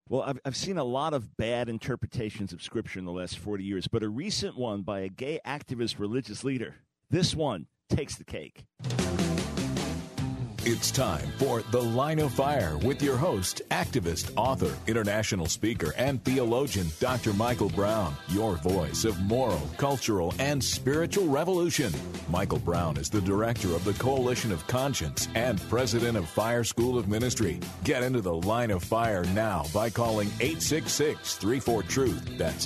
Well, I've seen a lot of bad interpretations of Scripture in the last 40 years, but a recent one by a gay activist religious leader, this one takes the cake. It's time for The Line of Fire with your host, activist, author, international speaker, and theologian, Dr. Michael Brown, your voice of moral, cultural, and spiritual revolution. Michael Brown is the director of the Coalition of Conscience and president of Fire School of Ministry. Get into The Line of Fire now by calling 866-34-TRUTH. That's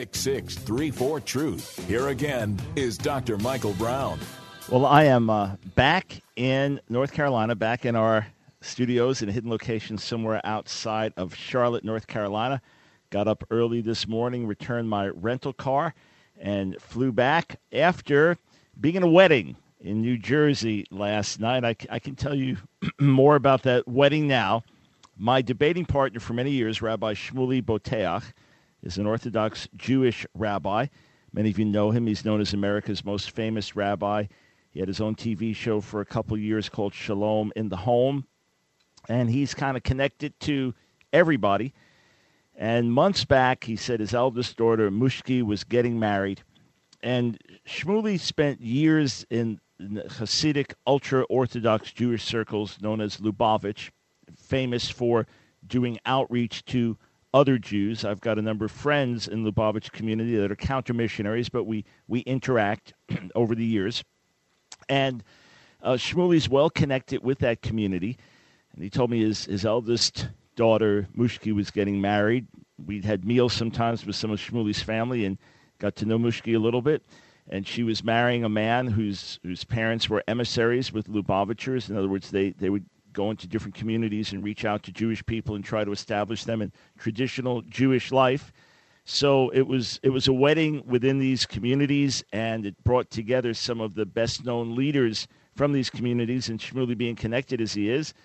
866-34-TRUTH. Here again is Dr. Michael Brown. Well, I am back in North Carolina, back in our studios in a hidden location somewhere outside of Charlotte, North Carolina. Got up early this morning, returned my rental car, and flew back after being in a wedding in New Jersey last night. I can tell you more about that wedding now. My debating partner for many years, Rabbi Shmuley Boteach, is an Orthodox Jewish rabbi. Many of you know him. He's known as America's most famous rabbi. He had his own TV show for a couple years called Shalom in the Home, and he's kind of connected to everybody. And months back, he said his eldest daughter, Mushki, was getting married, and Shmuley spent years in the Hasidic ultra-Orthodox Jewish circles known as Lubavitch, famous for doing outreach to other Jews. I've got a number of friends in the Lubavitch community that are counter-missionaries, but we interact over the years. And Shmuley's well connected with that community. And he told me his eldest daughter, Mushki, was getting married. We'd had meals sometimes with some of Shmuley's family and got to know Mushki a little bit. And she was marrying a man whose parents were emissaries with Lubavitchers. In other words, they would go into different communities and reach out to Jewish people and try to establish them in traditional Jewish life. So it was a wedding within these communities, and it brought together some of the best-known leaders from these communities, and Shmuley being connected as he is.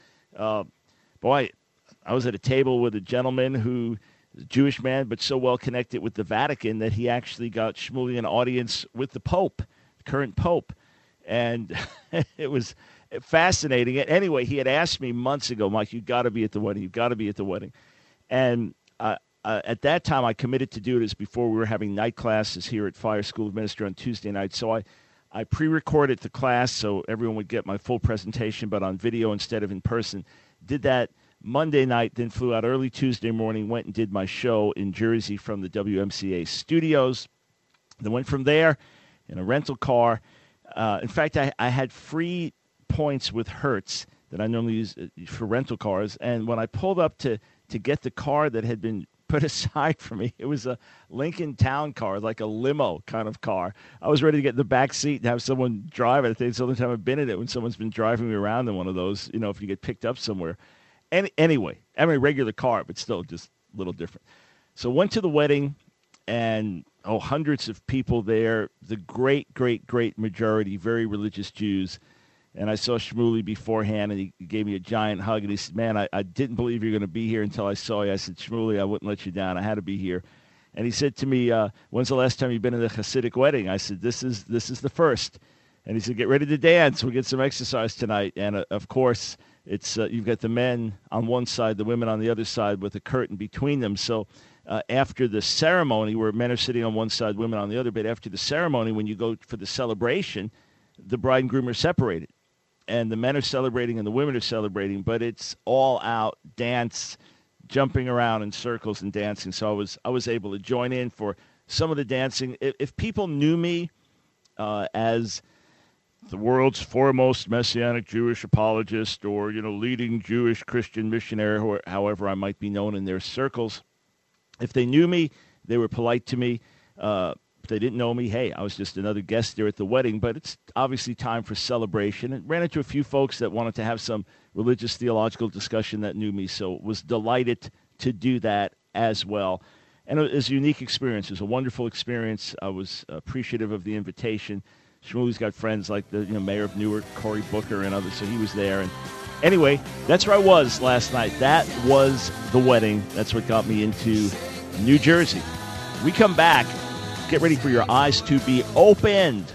Boy, I was at a table with a gentleman who is a Jewish man, but so well connected with the Vatican that he actually got Shmuley an audience with the Pope, the current Pope. And it was fascinating. Anyway, he had asked me months ago, Mike, you've got to be at the wedding. You've got to be at the wedding. And at that time, I committed to do it as before we were having night classes here at Fire School of Ministry on Tuesday night. So I pre-recorded the class so everyone would get my full presentation, but on video instead of in person. Did that Monday night, then flew out early Tuesday morning, went and did my show in Jersey from the WMCA studios. Then went from there in a rental car. In fact, I had free points with Hertz that I normally use for rental cars. And when I pulled up to get the car that had been put aside for me, it was a Lincoln Town car, like a limo kind of car. I was ready to get in the back seat and have someone drive it. I think it's the only time I've been in it when someone's been driving me around in one of those, if you get picked up somewhere. Anyway, I mean, a regular car, but still just a little different. So went to the wedding, and hundreds of people there, the great majority, very religious Jews. And I saw Shmuley beforehand, and he gave me a giant hug, and he said, man, I didn't believe you were going to be here until I saw you. I said, Shmuley, I wouldn't let you down. I had to be here. And he said to me, when's the last time you've been in a Hasidic wedding? I said, this is the first. And he said, get ready to dance. We'll get some exercise tonight. And, of course, it's you've got the men on one side, the women on the other side with a curtain between them. So after the ceremony, where men are sitting on one side, women on the other, but after the ceremony, when you go for the celebration, the bride and groom are separated. And the men are celebrating and the women are celebrating, but it's all out dance, jumping around in circles and dancing. So I was able to join in for some of the dancing. If people knew me as the world's foremost Messianic Jewish apologist, or leading Jewish Christian missionary, or however I might be known in their circles, if they knew me, they were polite to me. If they didn't know me, hey, I was just another guest there at the wedding, but it's obviously time for celebration. And ran into a few folks that wanted to have some religious theological discussion that knew me, so was delighted to do that as well. And it was a unique experience. It was a wonderful experience. I was appreciative of the invitation. Shmuley's got friends like the mayor of Newark, Cory Booker, and others, so he was there. And anyway, that's where I was last night. That was the wedding. That's what got me into New Jersey. We come back. Get ready for your eyes to be opened.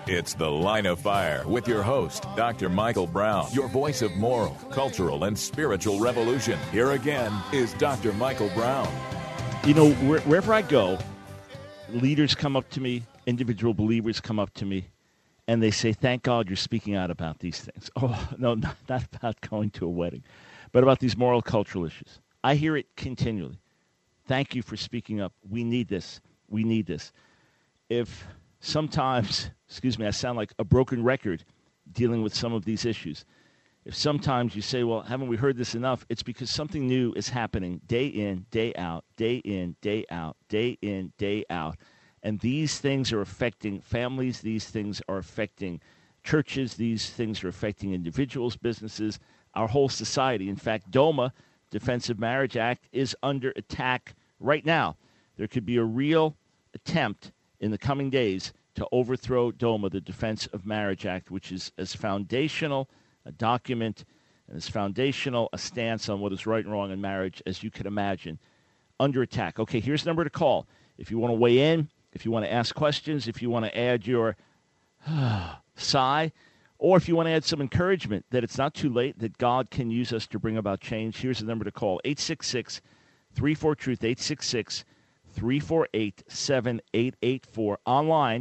It's The Line of Fire with your host, Dr. Michael Brown, your voice of moral, cultural, and spiritual revolution. Here again is Dr. Michael Brown. You know, wherever I go, leaders come up to me, individual believers come up to me, and they say, thank God you're speaking out about these things. Oh, no, not about going to a wedding, but about these moral, cultural issues. I hear it continually. Thank you for speaking up. We need this. We need this. If sometimes, I sound like a broken record dealing with some of these issues. If sometimes you say, well, haven't we heard this enough? It's because something new is happening day in, day out, day in, day out, day in, day out. And these things are affecting families. These things are affecting churches. These things are affecting individuals, businesses, our whole society. In fact, DOMA, Defense of Marriage Act, is under attack right now. There could be a real attempt in the coming days to overthrow DOMA, the Defense of Marriage Act, which is as foundational a document and as foundational a stance on what is right and wrong in marriage as you could imagine, under attack. Okay, here's the number to call. If you want to weigh in, if you want to ask questions, if you want to add your sigh, or if you want to add some encouragement that it's not too late, that God can use us to bring about change, here's the number to call, 866-34-TRUTH, 866-348-7884. Online,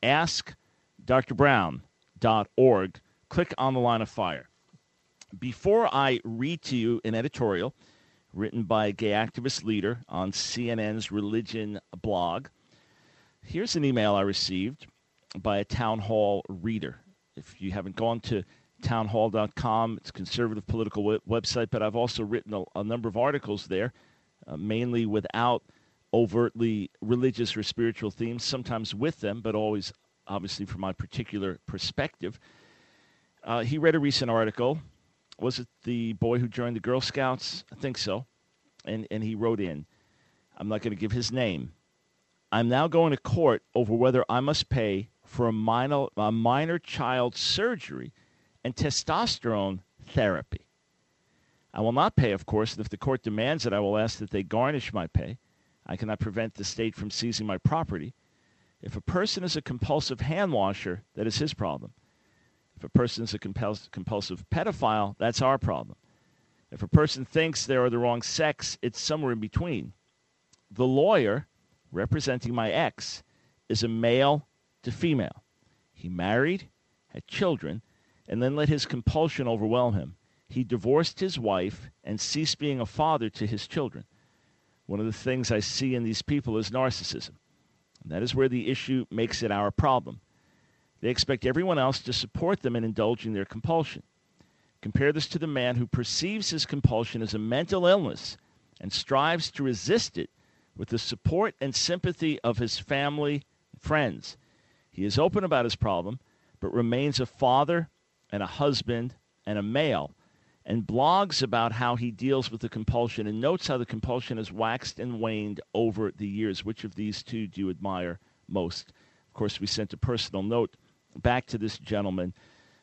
askdrbrown.org. Click on the Line of Fire. Before I read to you an editorial written by a gay activist leader on CNN's religion blog, here's an email I received by a town hall reader. If you haven't gone to townhall.com, it's a conservative political website, but I've also written a number of articles there, mainly without overtly religious or spiritual themes, sometimes with them, but always obviously from my particular perspective. He read a recent article. Was it the boy who joined the Girl Scouts? I think so. And he wrote in, I'm not going to give his name. I'm now going to court over whether I must pay for a minor child surgery and testosterone therapy. I will not pay, of course, and if the court demands it, I will ask that they garnish my pay. I cannot prevent the state from seizing my property. If a person is a compulsive hand washer, that is his problem. If a person is a compulsive pedophile, that's our problem. If a person thinks they are the wrong sex, it's somewhere in between. The lawyer representing my ex is a male to female. He married, had children, and then let his compulsion overwhelm him. He divorced his wife and ceased being a father to his children. One of the things I see in these people is narcissism. And that is where the issue makes it our problem. They expect everyone else to support them in indulging their compulsion. Compare this to the man who perceives his compulsion as a mental illness and strives to resist it with the support and sympathy of his family and friends. He is open about his problem, but remains a father and a husband and a male, and blogs about how he deals with the compulsion and notes how the compulsion has waxed and waned over the years. Which of these two do you admire most? Of course, we sent a personal note back to this gentleman,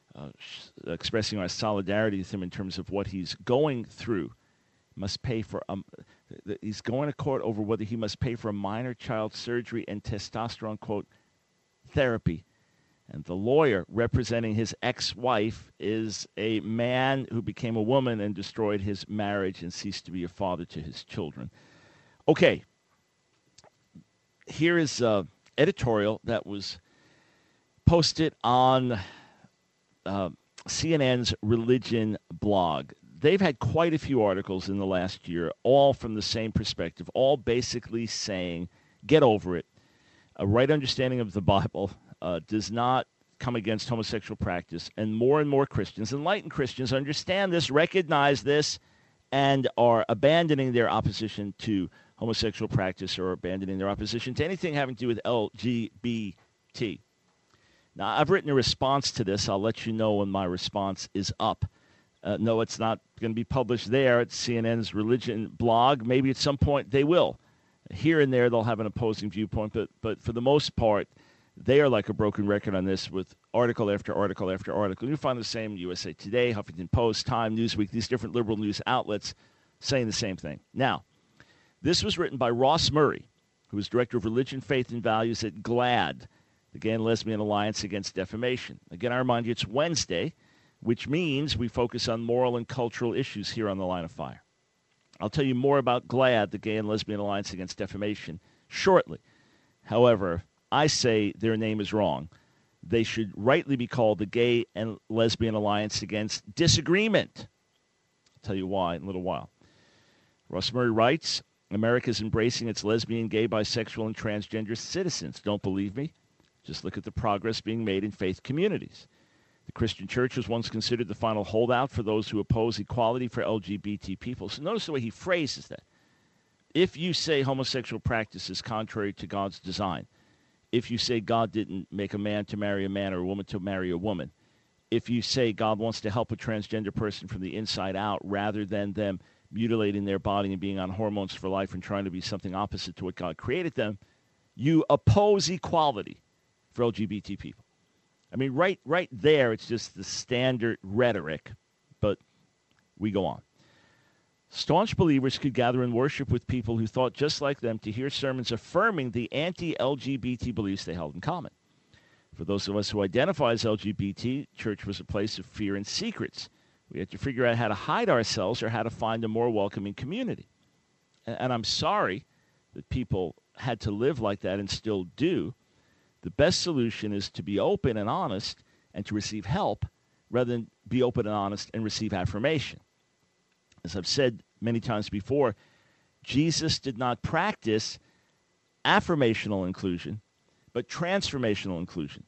expressing our solidarity with him in terms of what he's going through. Must pay for he's going to court over whether he must pay for a minor child surgery and testosterone, quote, therapy. And the lawyer representing his ex-wife is a man who became a woman and destroyed his marriage and ceased to be a father to his children. Okay, here is an editorial that was posted on CNN's religion blog. They've had quite a few articles in the last year, all from the same perspective, all basically saying, get over it. A right understanding of the Bible does not come against homosexual practice, and more Christians, enlightened Christians, understand this, recognize this, and are abandoning their opposition to homosexual practice or abandoning their opposition to anything having to do with LGBT. Now, I've written a response to this. I'll let you know when my response is up. No, it's not going to be published there at CNN's religion blog. Maybe at some point they will. Here and there they'll have an opposing viewpoint, but for the most part, they are like a broken record on this with article after article after article. You find the same in USA Today, Huffington Post, Time, Newsweek, these different liberal news outlets saying the same thing. Now, this was written by Ross Murray, who is Director of Religion, Faith, and Values at GLAAD, the Gay and Lesbian Alliance Against Defamation. Again, I remind you, it's Wednesday, which means we focus on moral and cultural issues here on The Line of Fire. I'll tell you more about GLAAD, the Gay and Lesbian Alliance Against Defamation, shortly. However, I say their name is wrong. They should rightly be called the Gay and Lesbian Alliance Against Disagreement. I'll tell you why in a little while. Ross Murray writes, America is embracing its lesbian, gay, bisexual, and transgender citizens. Don't believe me? Just look at the progress being made in faith communities. The Christian church was once considered the final holdout for those who oppose equality for LGBT people. So notice the way he phrases that. If you say homosexual practice is contrary to God's design, if you say God didn't make a man to marry a man or a woman to marry a woman, if you say God wants to help a transgender person from the inside out rather than them mutilating their body and being on hormones for life and trying to be something opposite to what God created them, you oppose equality for LGBT people. I mean, right there, it's just the standard rhetoric, but we go on. Staunch believers could gather and worship with people who thought just like them to hear sermons affirming the anti-LGBT beliefs they held in common. For those of us who identify as LGBT, church was a place of fear and secrets. We had to figure out how to hide ourselves or how to find a more welcoming community. And I'm sorry that people had to live like that and still do. The best solution is to be open and honest and to receive help rather than be open and honest and receive affirmation. As I've said many times before, Jesus did not practice affirmational inclusion, but transformational inclusion.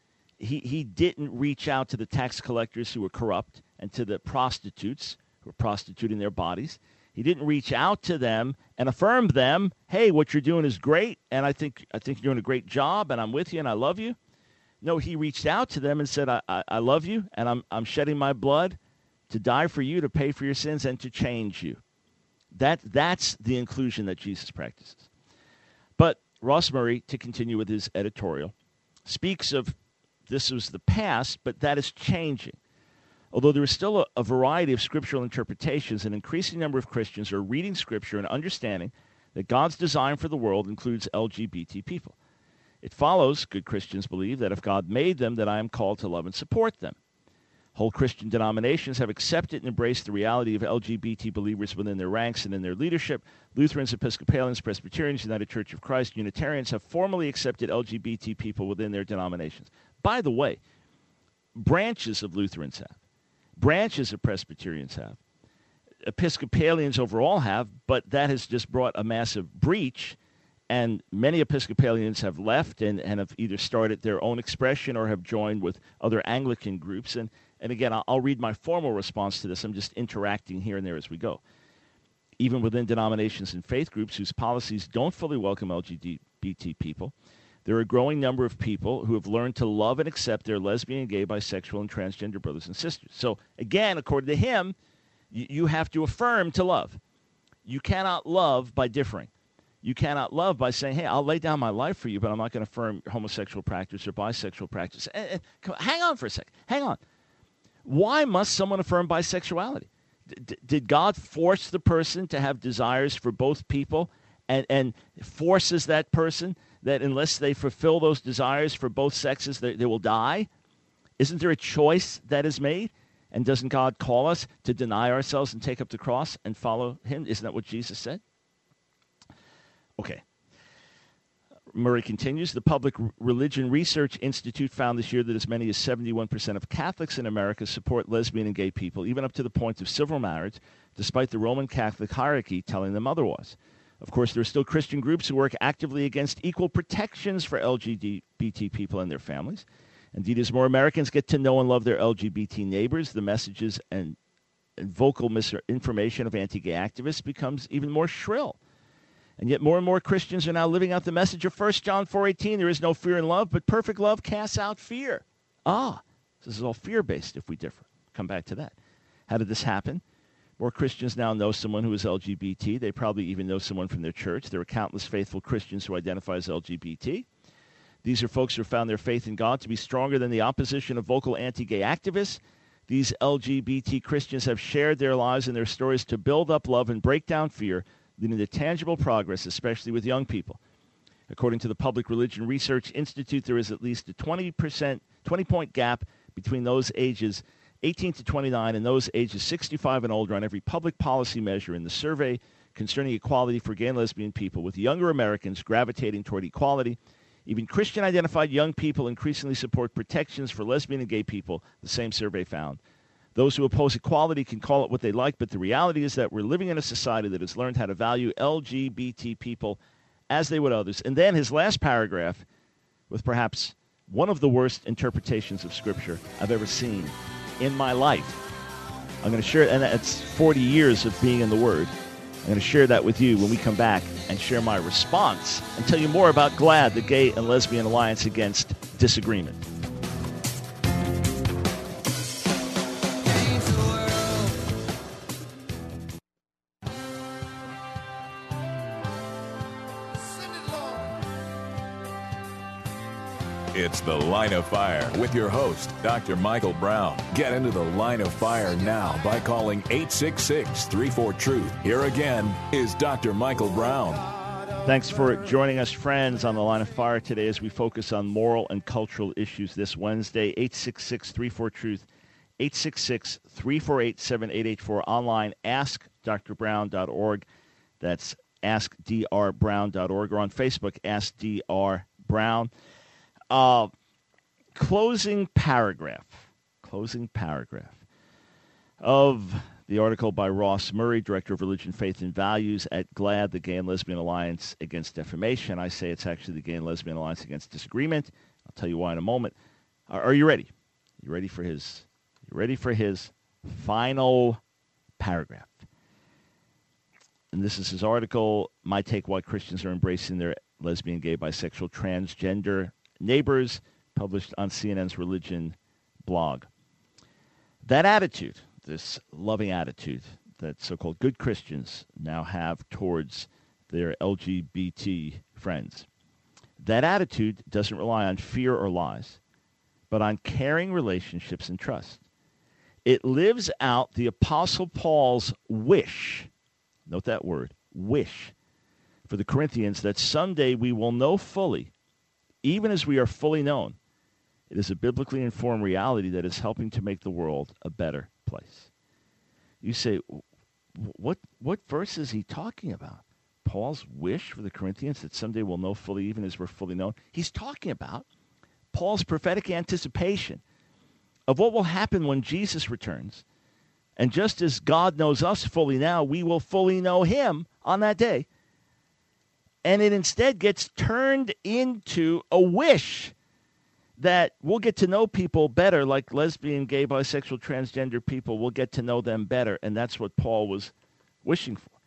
He didn't reach out to the tax collectors who were corrupt and to the prostitutes who were prostituting their bodies. He didn't reach out to them and affirm them, hey, what you're doing is great, and I think you're doing a great job, and I'm with you, and I love you. No, he reached out to them and said, I love you, and I'm shedding my blood to die for you, to pay for your sins, and to change you. That's the inclusion that Jesus practices. But Ross Murray, to continue with his editorial, speaks of this was the past, but that is changing. Although there is still a variety of scriptural interpretations, an increasing number of Christians are reading Scripture and understanding that God's design for the world includes LGBT people. It follows, good Christians believe, that if God made them, that I am called to love and support them. Whole Christian denominations have accepted and embraced the reality of LGBT believers within their ranks and in their leadership. Lutherans, Episcopalians, Presbyterians, United Church of Christ, Unitarians have formally accepted LGBT people within their denominations. By the way, branches of Lutherans have. Branches of Presbyterians have. Episcopalians overall have, but that has just brought a massive breach, and many Episcopalians have left and have either started their own expression or have joined with other Anglican groups. And again, I'll read my formal response to this. I'm just interacting here and there as we go. Even within denominations and faith groups whose policies don't fully welcome LGBT people, there are a growing number of people who have learned to love and accept their lesbian, gay, bisexual, and transgender brothers and sisters. So, again, according to him, you have to affirm to love. You cannot love by differing. You cannot love by saying, hey, I'll lay down my life for you, but I'm not going to affirm homosexual practice or bisexual practice. Hang on for a second. Hang on. Why must someone affirm bisexuality? Did God force the person to have desires for both people and forces that person that unless they fulfill those desires for both sexes, they will die? Isn't there a choice that is made? And doesn't God call us to deny ourselves and take up the cross and follow him? Isn't that what Jesus said? Okay. Murray continues, the Public Religion Research Institute found this year that as many as 71% of Catholics in America support lesbian and gay people, even up to the point of civil marriage, despite the Roman Catholic hierarchy telling them otherwise. Of course, there are still Christian groups who work actively against equal protections for LGBT people and their families. Indeed, as more Americans get to know and love their LGBT neighbors, the messages and vocal misinformation of anti-gay activists becomes even more shrill. And yet more and more Christians are now living out the message of 1 John 4:18, there is no fear in love, but perfect love casts out fear. This is all fear-based if we differ. Come back to that. How did this happen? More Christians now know someone who is LGBT. They probably even know someone from their church. There are countless faithful Christians who identify as LGBT. These are folks who found their faith in God to be stronger than the opposition of vocal anti-gay activists. These LGBT Christians have shared their lives and their stories to build up love and break down fear, leading to tangible progress, especially with young people. According to the Public Religion Research Institute, there is at least a 20-point gap between those ages 18 to 29 and those ages 65 and older on every public policy measure in the survey concerning equality for gay and lesbian people, with younger Americans gravitating toward equality. Even Christian-identified young people increasingly support protections for lesbian and gay people, the same survey found. Those who oppose equality can call it what they like, but the reality is that we're living in a society that has learned how to value LGBT people as they would others. And then his last paragraph, with perhaps one of the worst interpretations of Scripture I've ever seen in my life. I'm going to share, and that's 40 years of being in the Word. I'm going to share that with you when we come back and share my response and tell you more about GLAAD, the Gay and Lesbian Alliance Against Disagreement. It's The Line of Fire with your host, Dr. Michael Brown. Get into the Line of Fire now by calling 866-34-TRUTH. Here again is Dr. Michael Brown. Thanks for joining us, friends, on The Line of Fire today as we focus on moral and cultural issues this Wednesday. 866-34-TRUTH, 866-348-7884. Online, askdrbrown.org. That's askdrbrown.org. Or on Facebook, Ask Dr. Brown. Closing paragraph of the article by Ross Murray, Director of Religion, Faith, and Values at GLAAD, the Gay and Lesbian Alliance Against Defamation. I say it's actually the Gay and Lesbian Alliance Against Disagreement. I'll tell you why in a moment. Are you ready? You ready for his final paragraph? And this is his article, My Take Why Christians Are Embracing Their Lesbian, Gay, Bisexual, Transgender Neighbors, published on CNN's Religion blog. That attitude, this loving attitude that so-called good Christians now have towards their LGBT friends, that attitude doesn't rely on fear or lies, but on caring relationships and trust. It lives out the Apostle Paul's wish, note that word, wish, for the Corinthians that someday we will know fully, even as we are fully known. It is a biblically informed reality that is helping to make the world a better place. You say, what verse is he talking about? Paul's wish for the Corinthians that someday we'll know fully, even as we're fully known? He's talking about Paul's prophetic anticipation of what will happen when Jesus returns. And just as God knows us fully now, we will fully know him on that day. And it instead gets turned into a wish that we'll get to know people better, like lesbian, gay, bisexual, transgender people. We'll get to know them better, and that's what Paul was wishing for.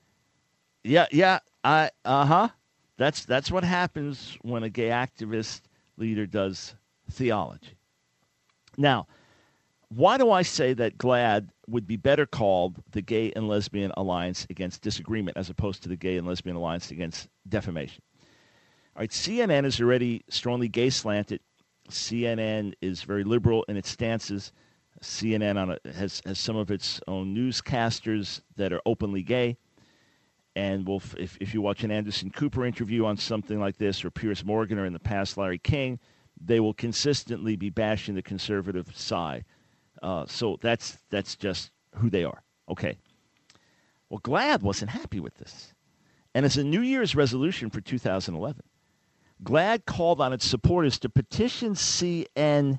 That's what happens when a gay activist leader does theology. Now, why do I say that GLAAD would be better called the Gay and Lesbian Alliance Against Disagreement as opposed to the Gay and Lesbian Alliance Against Defamation? All right, CNN is already strongly gay-slanted. CNN is very liberal in its stances. CNN has some of its own newscasters that are openly gay. And if you watch an Anderson Cooper interview on something like this, or Piers Morgan, or in the past Larry King, they will consistently be bashing the conservative side. So that's just who they are. Okay. Well, GLAAD wasn't happy with this. And as a New Year's resolution for 2011, GLAAD called on its supporters to petition CNN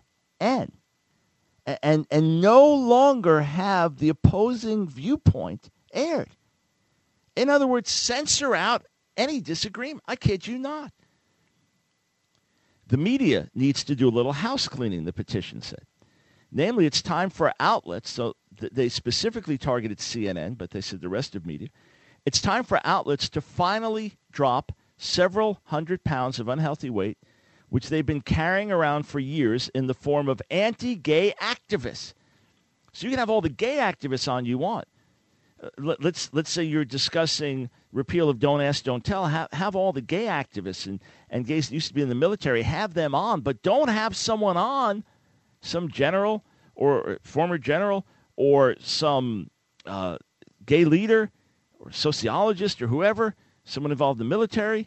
and no longer have the opposing viewpoint aired. In other words, censor out any disagreement. I kid you not. The media needs to do a little house cleaning, the petition said. Namely, it's time for outlets, so they specifically targeted CNN, but they said the rest of media. It's time for outlets to finally drop several hundred pounds of unhealthy weight, which they've been carrying around for years in the form of anti-gay activists. So you can have all the gay activists on you want. Let's say you're discussing repeal of Don't Ask, Don't Tell. Have all the gay activists and gays that used to be in the military, have them on, but don't have someone on, some general or former general or some gay leader or sociologist or whoever, someone involved in the military,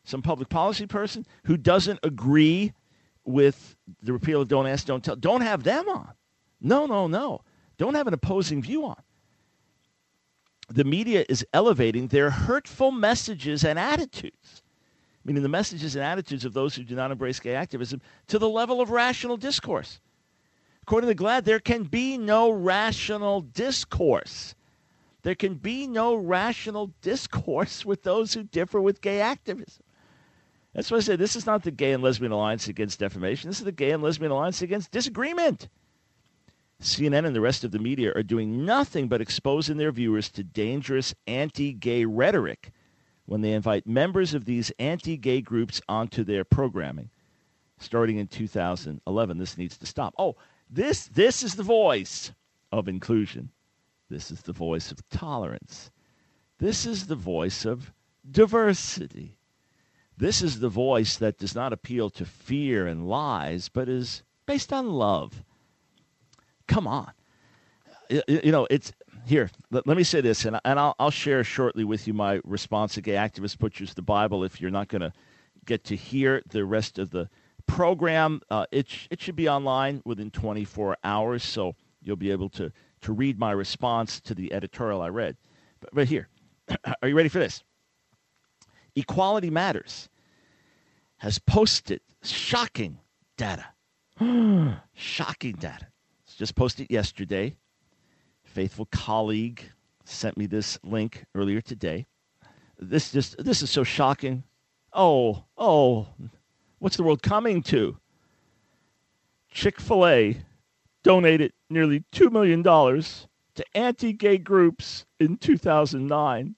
some public policy person who doesn't agree with the repeal of Don't Ask, Don't Tell. Don't have them on. No. Don't have an opposing view on. The media is elevating their hurtful messages and attitudes, meaning the messages and attitudes of those who do not embrace gay activism, to the level of rational discourse. According to GLAAD, there can be no rational discourse. There can be no rational discourse with those who differ with gay activism. That's why I say this is not the Gay and Lesbian Alliance Against Defamation. This is the Gay and Lesbian Alliance Against Disagreement. CNN and the rest of the media are doing nothing but exposing their viewers to dangerous anti-gay rhetoric when they invite members of these anti-gay groups onto their programming. Starting in 2011, this needs to stop. Oh, this is the voice of inclusion. This is the voice of tolerance. This is the voice of diversity. This is the voice that does not appeal to fear and lies, but is based on love. Come on. It's here. Let me say this, and I'll share shortly with you my response to Gay Activist Butchers the Bible. If you're not going to get to hear the rest of the program, it should be online within 24 hours, so you'll be able to read my response to the editorial I read. But here, are you ready for this? Equality Matters has posted shocking data. Shocking data. Just posted yesterday. Faithful colleague sent me this link earlier today. This is so shocking. Oh, what's the world coming to? Chick-fil-A donated nearly $2 million to anti-gay groups in 2009.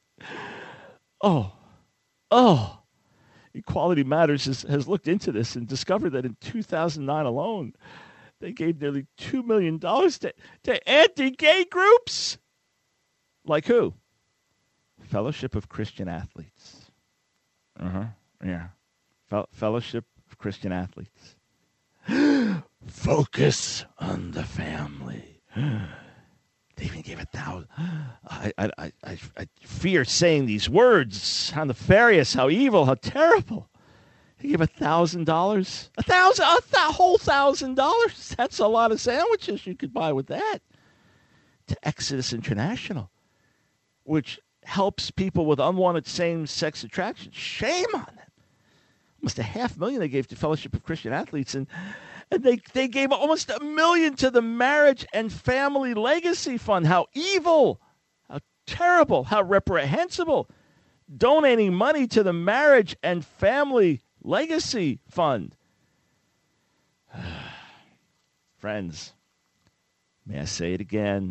Oh. Equality Matters has looked into this and discovered that in 2009 alone, they gave nearly $2 million to anti-gay groups. Like who? Fellowship of Christian Athletes. Yeah. Fellowship of Christian Athletes. Focus on the family. They even gave $1,000. I fear saying these words. How nefarious, how evil, how terrible. He gave $1,000. A whole $1,000. That's a lot of sandwiches you could buy with that. To Exodus International, which helps people with unwanted same-sex attraction. Shame on them. Almost $500,000 they gave to Fellowship of Christian Athletes, and they gave almost $1 million to the Marriage and Family Legacy Fund. How evil, how terrible, how reprehensible. Donating money to the Marriage and Family Legacy Fund. Friends, may I say it again?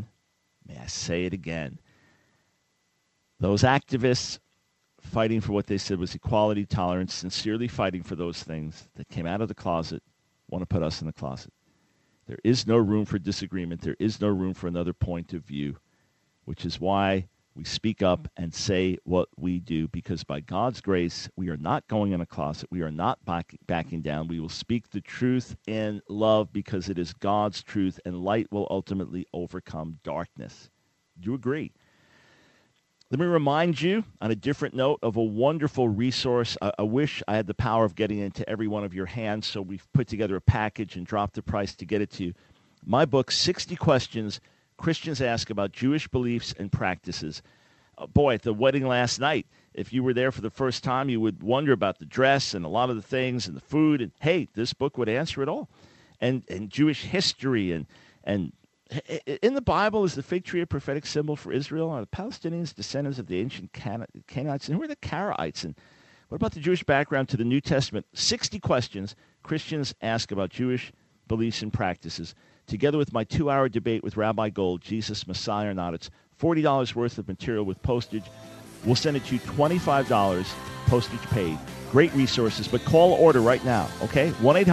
Those activists fighting for what they said was equality, tolerance, sincerely fighting for those things that came out of the closet, want to put us in the closet. There is no room for disagreement. There is no room for another point of view, which is why we speak up and say what we do, because by God's grace, we are not going in a closet. We are not backing down. We will speak the truth in love because it is God's truth, and light will ultimately overcome darkness. Do you agree? Let me remind you, on a different note, of a wonderful resource. I wish I had the power of getting it into every one of your hands, so we've put together a package and dropped the price to get it to you. My book, 60 Questions Christians Ask About Jewish Beliefs and Practices. Boy, at the wedding last night, if you were there for the first time, you would wonder about the dress and a lot of the things and the food. And, hey, this book would answer it all. And Jewish history. And in the Bible, is the fig tree a prophetic symbol for Israel? Are the Palestinians descendants of the ancient Canaanites? And who are the Karaites? And what about the Jewish background to the New Testament? 60 questions Christians ask about Jewish beliefs and practices, together with my 2-hour debate with Rabbi Gold, Jesus, Messiah or not. It's $40 worth of material with postage. We'll send it to you $25, postage paid. Great resources, but call order right now, okay?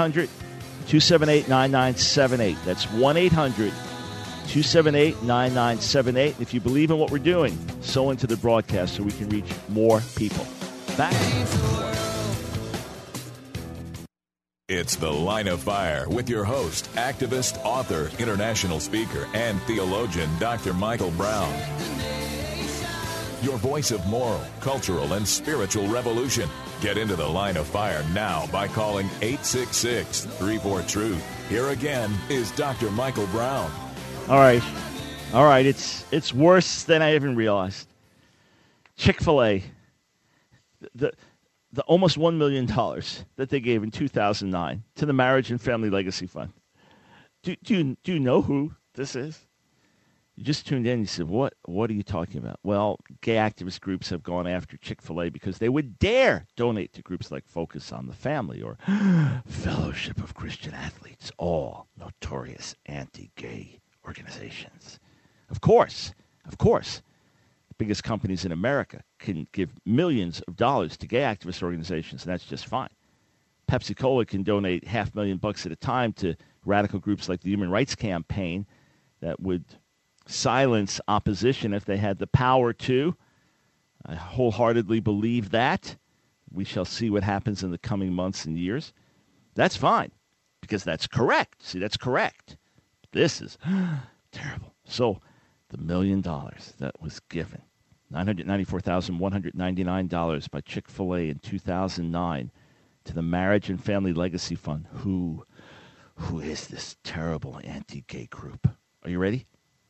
1-800-278-9978. That's 1-800-278-9978. If you believe in what we're doing, sow into the broadcast so we can reach more people. Back. It's The Line of Fire with your host, activist, author, international speaker, and theologian, Dr. Michael Brown. your voice of moral, cultural, and spiritual revolution. Get into the line of fire now by calling 866-34-TRUTH. Here again is Dr. Michael Brown. All right. It's worse than I even realized. Chick-fil-A, the almost $1 million that they gave in 2009 to the Marriage and Family Legacy Fund. Do you know who this is? You just tuned in and you said, what are you talking about? Well, gay activist groups have gone after Chick-fil-A because they would dare donate to groups like Focus on the Family or Fellowship of Christian Athletes, all notorious anti-gay organizations. Of course, the biggest companies in America can give millions of dollars to gay activist organizations, and that's just fine. Pepsi-Cola can donate $500,000 at a time to radical groups like the Human Rights Campaign that would silence opposition if they had the power to. I wholeheartedly believe that. We shall see what happens in the coming months and years. That's fine, because that's correct. See, that's correct. This is terrible. So the $1 million that was given, $994,199 by Chick-fil-A in 2009 to the Marriage and Family Legacy Fund. Who is this terrible anti-gay group? Are you ready?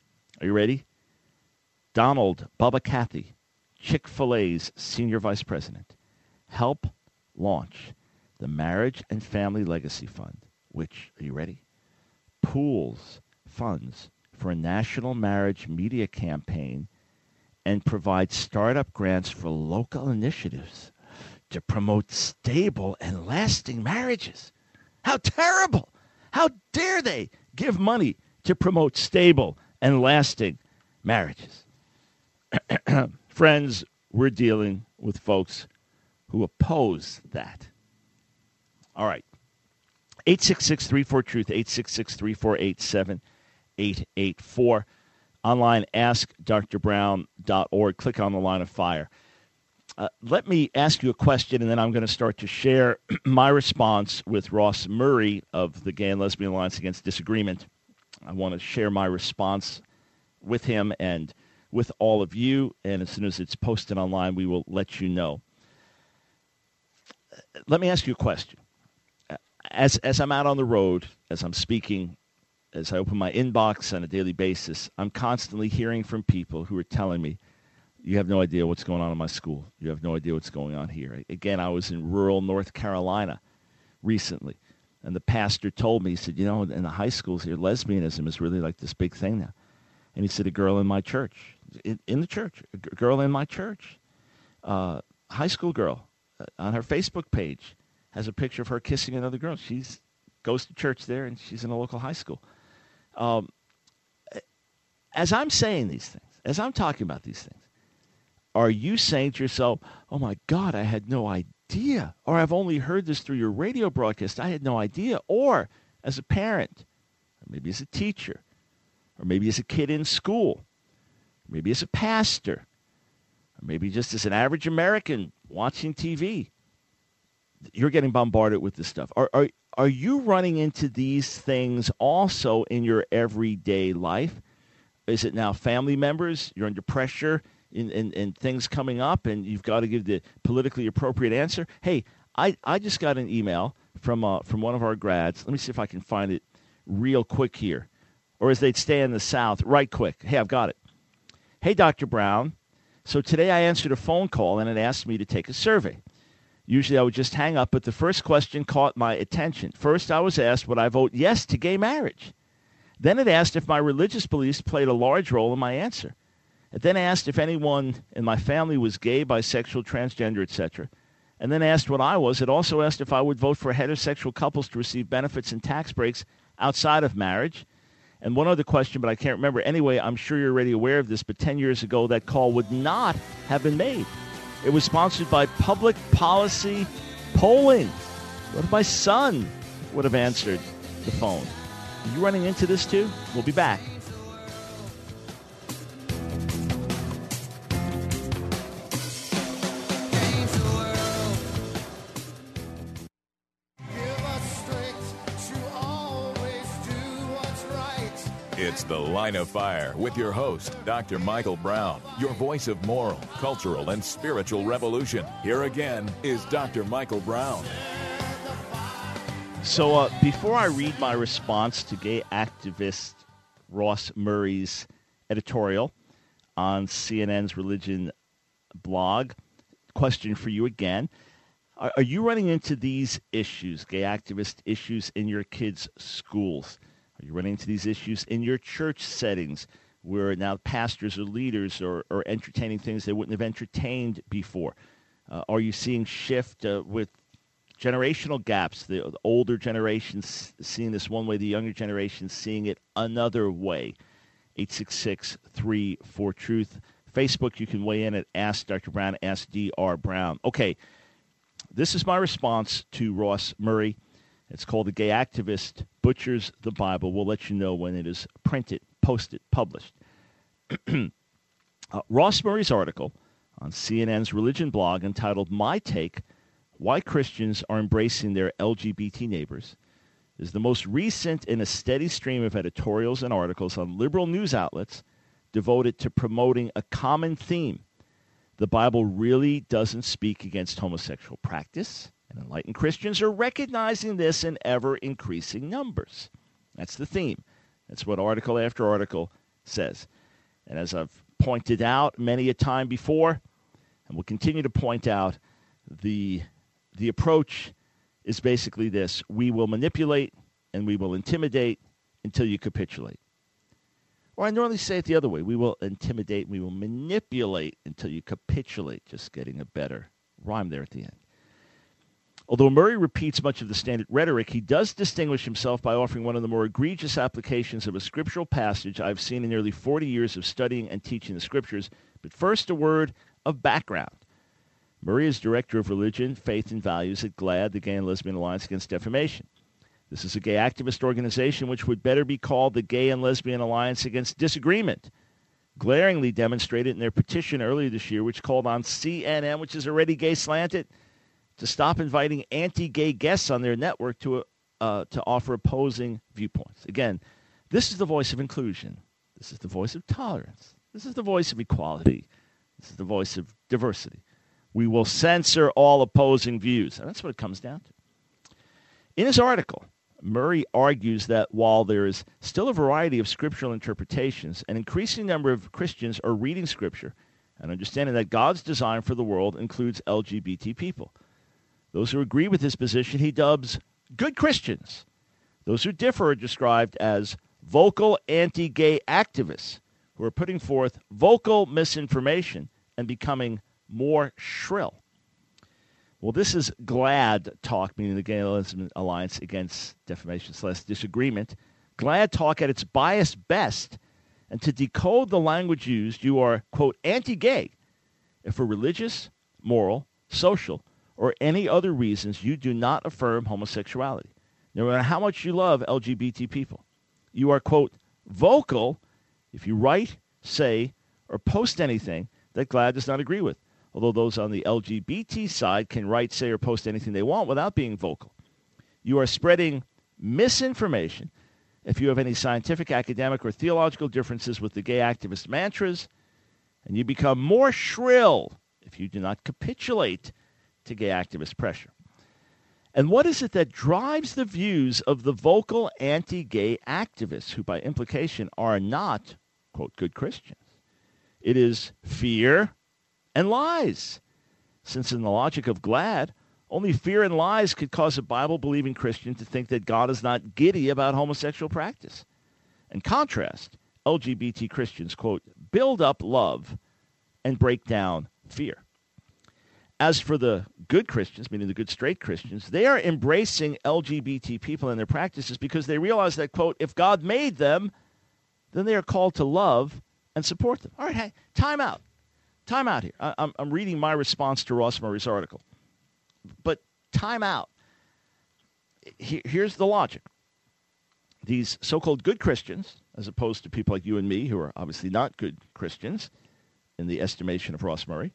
Donald Bubba Cathy, Chick-fil-A's senior vice president, helped launch the Marriage and Family Legacy Fund, which, are you ready, pools funds for a national marriage media campaign and provides startup grants for local initiatives to promote stable and lasting marriages. How terrible! How dare they give money to promote stable and lasting marriages? Friends, we're dealing with folks who oppose that. All right. 866-34-TRUTH, 866-348-7884. Online, askdrbrown.org. Click on the line of fire. Let me ask you a question, and then I'm going to start to share my response with Ross Murray of the Gay and Lesbian Alliance Against Disagreement. I want to share my response with him and with all of you, and as soon as it's posted online, we will let you know. Let me ask you a question. As I'm out on the road, as I'm speaking, as I open my inbox on a daily basis, I'm constantly hearing from people who are telling me, you have no idea what's going on in my school. You have no idea what's going on here. Again, I was in rural North Carolina recently, and the pastor told me, he said, you know, in the high schools here, lesbianism is really like this big thing now. And he said, a girl in my church, in the church, a girl in my church, high school girl, on her Facebook page, has a picture of her kissing another girl. She goes to church there, and she's in a local high school. As I'm saying these things, as I'm talking about these things, are you saying to yourself, oh, my God, I had no idea, or I've only heard this through your radio broadcast, I had no idea, or as a parent, or maybe as a teacher, or maybe as a kid in school, or maybe as a pastor, or maybe just as an average American watching TV, you're getting bombarded with this stuff. Are you running into these things also in your everyday life? Is it now family members? You're under pressure in things coming up, and you've got to give the politically appropriate answer? Hey, I just got an email from one of our grads. Let me see if I can find it real quick here. Or as they'd say in the South, right quick. Hey, I've got it. Hey, Dr. Brown. So today I answered a phone call, and it asked me to take a survey. Usually I would just hang up, but the first question caught my attention. First, I was asked would I vote yes to gay marriage. Then it asked if my religious beliefs played a large role in my answer. It then asked if anyone in my family was gay, bisexual, transgender, etc. And then asked what I was. It also asked if I would vote for heterosexual couples to receive benefits and tax breaks outside of marriage. And one other question, but I can't remember. Anyway, I'm sure you're already aware of this, but 10 years ago that call would not have been made. It was sponsored by Public Policy Polling. What if my son would have answered the phone? Are you running into this too? We'll be back. It's The Line of Fire with your host, Dr. Michael Brown, your voice of moral, cultural, and spiritual revolution. Here again is Dr. Michael Brown. So before I read my response to gay activist Ross Murray's editorial on CNN's religion blog, question for you again. Are you running into these issues, gay activist issues, in your kids' schools? Are you running into these issues in your church settings where now pastors or leaders are entertaining things they wouldn't have entertained before? Are you seeing shift with generational gaps, the older generation seeing this one way, the younger generation seeing it another way? 866-34-TRUTH. Facebook, you can weigh in at Ask Dr. Brown, Ask Dr. Brown. Okay, this is my response to Ross Murray. It's called The Gay Activist Butchers the Bible. We'll let you know when it is printed, posted, published. Ross Murray's article on CNN's religion blog entitled My Take, Why Christians Are Embracing Their LGBT Neighbors, is the most recent in a steady stream of editorials and articles on liberal news outlets devoted to promoting a common theme. The Bible really doesn't speak against homosexual practice, and enlightened Christians are recognizing this in ever-increasing numbers. That's the theme. That's what article after article says. And as I've pointed out many a time before, and will continue to point out, the approach is basically this: we will manipulate and we will intimidate until you capitulate. Or I normally say it the other way: we will intimidate, we will manipulate until you capitulate. Just getting a better rhyme there at the end. Although Murray repeats much of the standard rhetoric, he does distinguish himself by offering one of the more egregious applications of a scriptural passage I've seen in nearly 40 years of studying and teaching the scriptures. But first, a word of background. Murray is Director of Religion, Faith, and Values at GLAAD, the Gay and Lesbian Alliance Against Defamation. This is a gay activist organization which would better be called the Gay and Lesbian Alliance Against Disagreement, glaringly demonstrated in their petition earlier this year, which called on CNN, which is already gay-slanted, to stop inviting anti-gay guests on their network to offer opposing viewpoints. Again, this is the voice of inclusion. This is the voice of tolerance. This is the voice of equality. This is the voice of diversity. We will censor all opposing views. And that's what it comes down to. In his article, Murray argues that while there is still a variety of scriptural interpretations, an increasing number of Christians are reading Scripture and understanding that God's design for the world includes LGBT people. Those who agree with his position he dubs good Christians. Those who differ are described as vocal anti-gay activists who are putting forth vocal misinformation and becoming more shrill. Well, this is GLAAD talk, meaning the Gay and Lesbian Alliance Against Defamation/Disagreement. GLAAD talk at its biased best. And to decode the language used, you are, quote, anti-gay if for religious, moral, social, or any other reasons you do not affirm homosexuality, no matter how much you love LGBT people. You are, quote, vocal if you write, say, or post anything that GLAAD does not agree with, although those on the LGBT side can write, say, or post anything they want without being vocal. You are spreading misinformation if you have any scientific, academic, or theological differences with the gay activist mantras, and you become more shrill if you do not capitulate to gay activist pressure. And what is it that drives the views of the vocal anti-gay activists, who by implication are not, quote, good Christians? It is fear and lies, since in the logic of GLAAD, only fear and lies could cause a Bible-believing Christian to think that God is not giddy about homosexual practice. In contrast, LGBT Christians, quote, build up love and break down fear. As for the good Christians, meaning the good straight Christians, they are embracing LGBT people in their practices because they realize that, quote, if God made them, then they are called to love and support them. All right, hey, time out. Time out here. I'm reading my response to Ross Murray's article. But time out. Here's the logic. These so-called good Christians, as opposed to people like you and me, who are obviously not good Christians in the estimation of Ross Murray,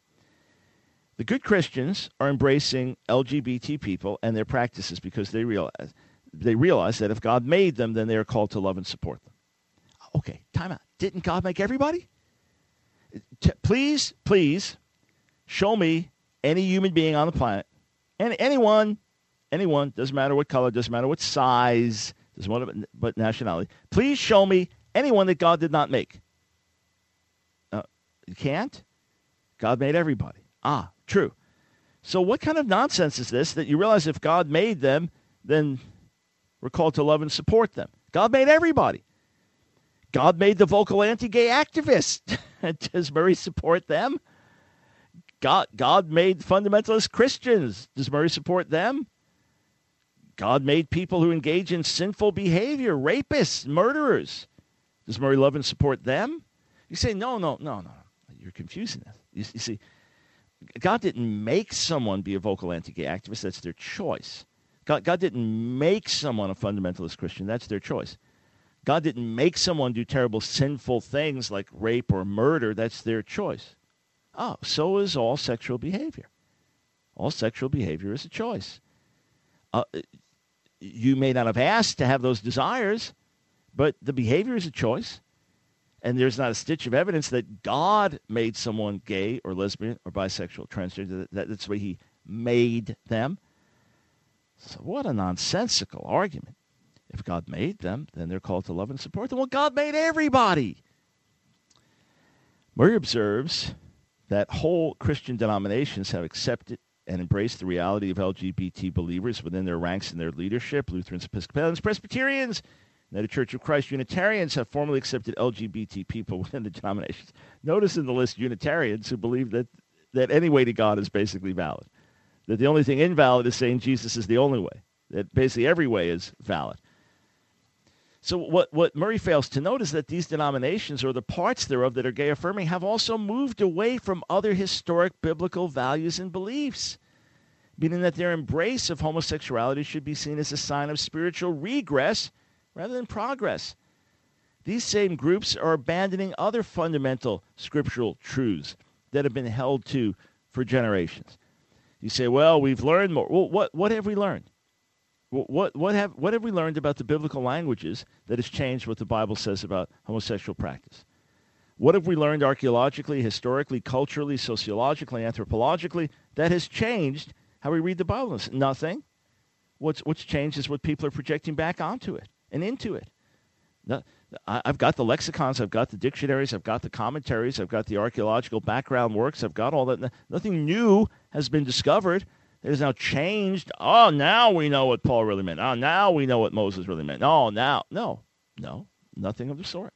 the good Christians are embracing LGBT people and their practices because they realize that if God made them, then they are called to love and support them. Okay, time out. Didn't God make everybody? Please show me any human being on the planet, anyone, doesn't matter what color, doesn't matter what size, doesn't matter what nationality. Please show me anyone that God did not make. You can't? God made everybody. True. So what kind of nonsense is this that you realize if God made them, then we're called to love and support them? God made everybody. God made the vocal anti-gay activists. Does Murray support them? God made fundamentalist Christians. Does Murray support them? God made people who engage in sinful behavior, rapists, murderers. Does Murray love and support them? You say, no. You're confusing us. You see, God didn't make someone be a vocal anti-gay activist. That's their choice. God didn't make someone a fundamentalist Christian. That's their choice. God didn't make someone do terrible, sinful things like rape or murder. That's their choice. So is all sexual behavior. All sexual behavior is a choice. You may not have asked to have those desires, but the behavior is a choice. And there's not a stitch of evidence that God made someone gay or lesbian or bisexual, transgender. That's the way he made them. So what a nonsensical argument. If God made them, then they're called to love and support them. Well, God made everybody. Murray observes that whole Christian denominations have accepted and embraced the reality of LGBT believers within their ranks and their leadership. Lutherans, Episcopalians, Presbyterians, United Church of Christ, Unitarians have formally accepted LGBT people within the denominations. Notice in the list Unitarians who believe that any way to God is basically valid. That the only thing invalid is saying Jesus is the only way. That basically every way is valid. So what Murray fails to note is that these denominations, or the parts thereof that are gay-affirming, have also moved away from other historic biblical values and beliefs, meaning that their embrace of homosexuality should be seen as a sign of spiritual regress rather than progress. These same groups are abandoning other fundamental scriptural truths that have been held to for generations. You say, well, we've learned more. Well, what have we learned? What have we learned about the biblical languages that has changed what the Bible says about homosexual practice? What have we learned archaeologically, historically, culturally, sociologically, anthropologically that has changed how we read the Bible? Nothing. What's changed is what people are projecting back onto it and into it. I've got the lexicons, I've got the dictionaries, I've got the commentaries, I've got the archaeological background works, I've got all that. Nothing new has been discovered. It has now changed. Oh, now we know what Paul really meant. Oh, now we know what Moses really meant. No, nothing of the sort.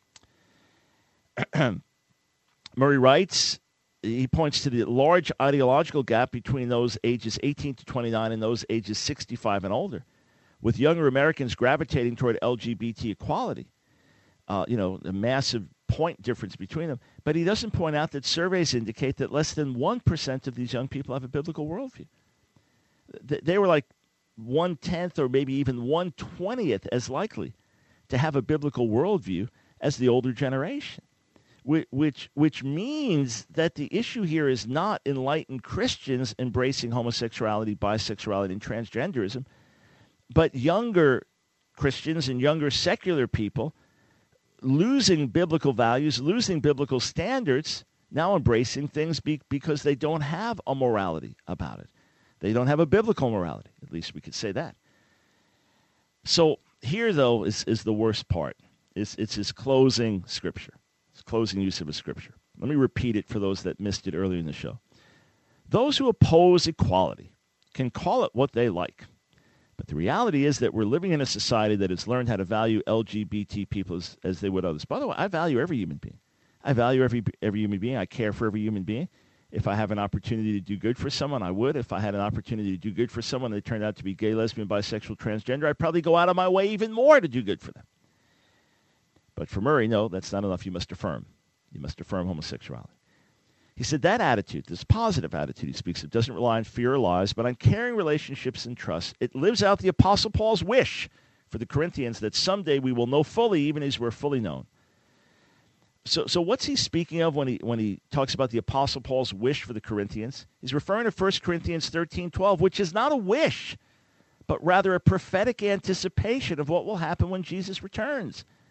Murray writes, he points to the large ideological gap between those ages 18 to 29 and those ages 65 and older, with younger Americans gravitating toward LGBT equality. A massive point difference between them. But he doesn't point out that surveys indicate that less than 1% of these young people have a biblical worldview. They were like 1/10 or maybe even 1/20th as likely to have a biblical worldview as the older generation, which means that the issue here is not enlightened Christians embracing homosexuality, bisexuality, and transgenderism, but younger Christians and younger secular people losing biblical values, losing biblical standards, now embracing things because they don't have a morality about it. They don't have a biblical morality. At least we could say that. So here, though, is the worst part. It's his closing scripture, his closing use of a scripture. Let me repeat it for those that missed it earlier in the show. Those who oppose equality can call it what they like. But the reality is that we're living in a society that has learned how to value LGBT people as they would others. By the way, I value every human being. I value every human being. I care for every human being. If I have an opportunity to do good for someone, I would. If I had an opportunity to do good for someone that turned out to be gay, lesbian, bisexual, transgender, I'd probably go out of my way even more to do good for them. But for Murray, no, that's not enough. You must affirm. You must affirm homosexuality. He said that attitude, this positive attitude he speaks of, doesn't rely on fear or lies, but on caring relationships and trust. It lives out the Apostle Paul's wish for the Corinthians that someday we will know fully, even as we're fully known. So what's he speaking of when he talks about the Apostle Paul's wish for the Corinthians? He's referring to 1 Corinthians 13:12, which is not a wish, but rather a prophetic anticipation of what will happen when Jesus returns.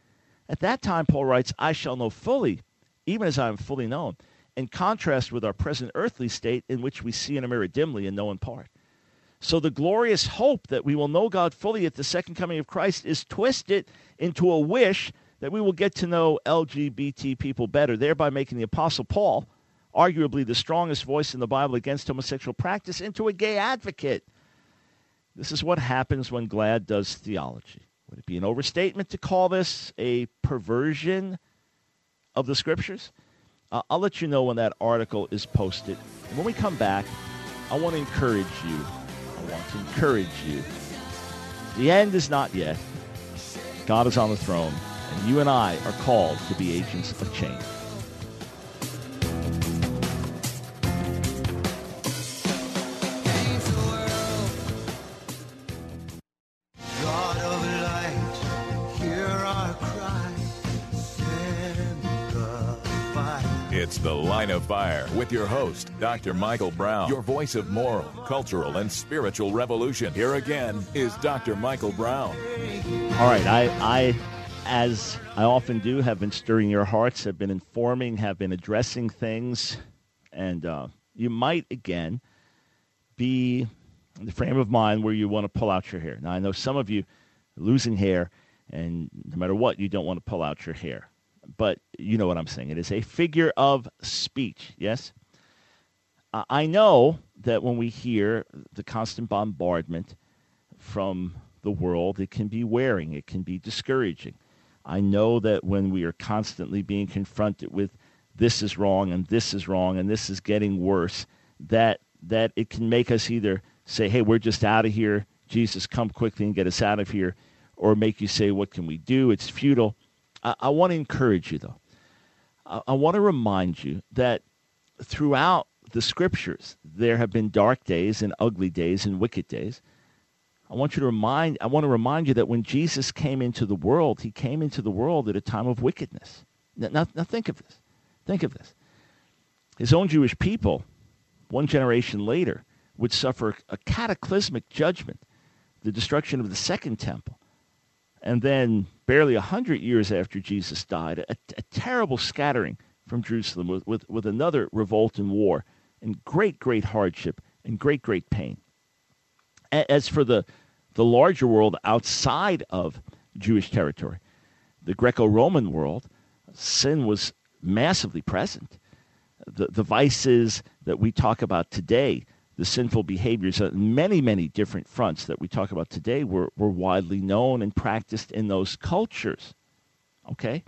At that time, Paul writes, I shall know fully, even as I am fully known, in contrast with our present earthly state in which we see in a mirror dimly and know in part. So the glorious hope that we will know God fully at the second coming of Christ is twisted into a wish that we will get to know LGBT people better, thereby making the Apostle Paul, arguably the strongest voice in the Bible against homosexual practice, into a gay advocate. This is what happens when GLAAD does theology. Would it be an overstatement to call this a perversion of the Scriptures? I'll let you know when that article is posted. And when we come back, I want to encourage you. The end is not yet. God is on the throne, and you and I are called to be agents of change. It's The Line of Fire with your host, Dr. Michael Brown, your voice of moral, cultural, and spiritual revolution. Here again is Dr. Michael Brown. All right, I, as I often do, have been stirring your hearts, have been informing, have been addressing things, and you might, again, be in the frame of mind where you want to pull out your hair. Now, I know some of you are losing hair, and no matter what, you don't want to pull out your hair. But you know what I'm saying. It is a figure of speech, yes? I know that when we hear the constant bombardment from the world, it can be wearing. It can be discouraging. I know that when we are constantly being confronted with this is wrong and this is wrong and this is getting worse, that it can make us either say, hey, we're just out of here. Jesus, come quickly and get us out of here. Or make you say, what can we do? It's futile. I want to encourage you, though. I want to remind you that throughout the Scriptures, there have been dark days and ugly days and wicked days. I want to remind you that when Jesus came into the world, he came into the world at a time of wickedness. Now think of this. Think of this. His own Jewish people, one generation later, would suffer a cataclysmic judgment, the destruction of the Second Temple. And then barely 100 years after Jesus died, a terrible scattering from Jerusalem with another revolt and war and great, great hardship and great, great pain. As for the larger world outside of Jewish territory, the Greco-Roman world, sin was massively present. The vices that we talk about today, the sinful behaviors on many, many different fronts that we talk about today were widely known and practiced in those cultures. Okay?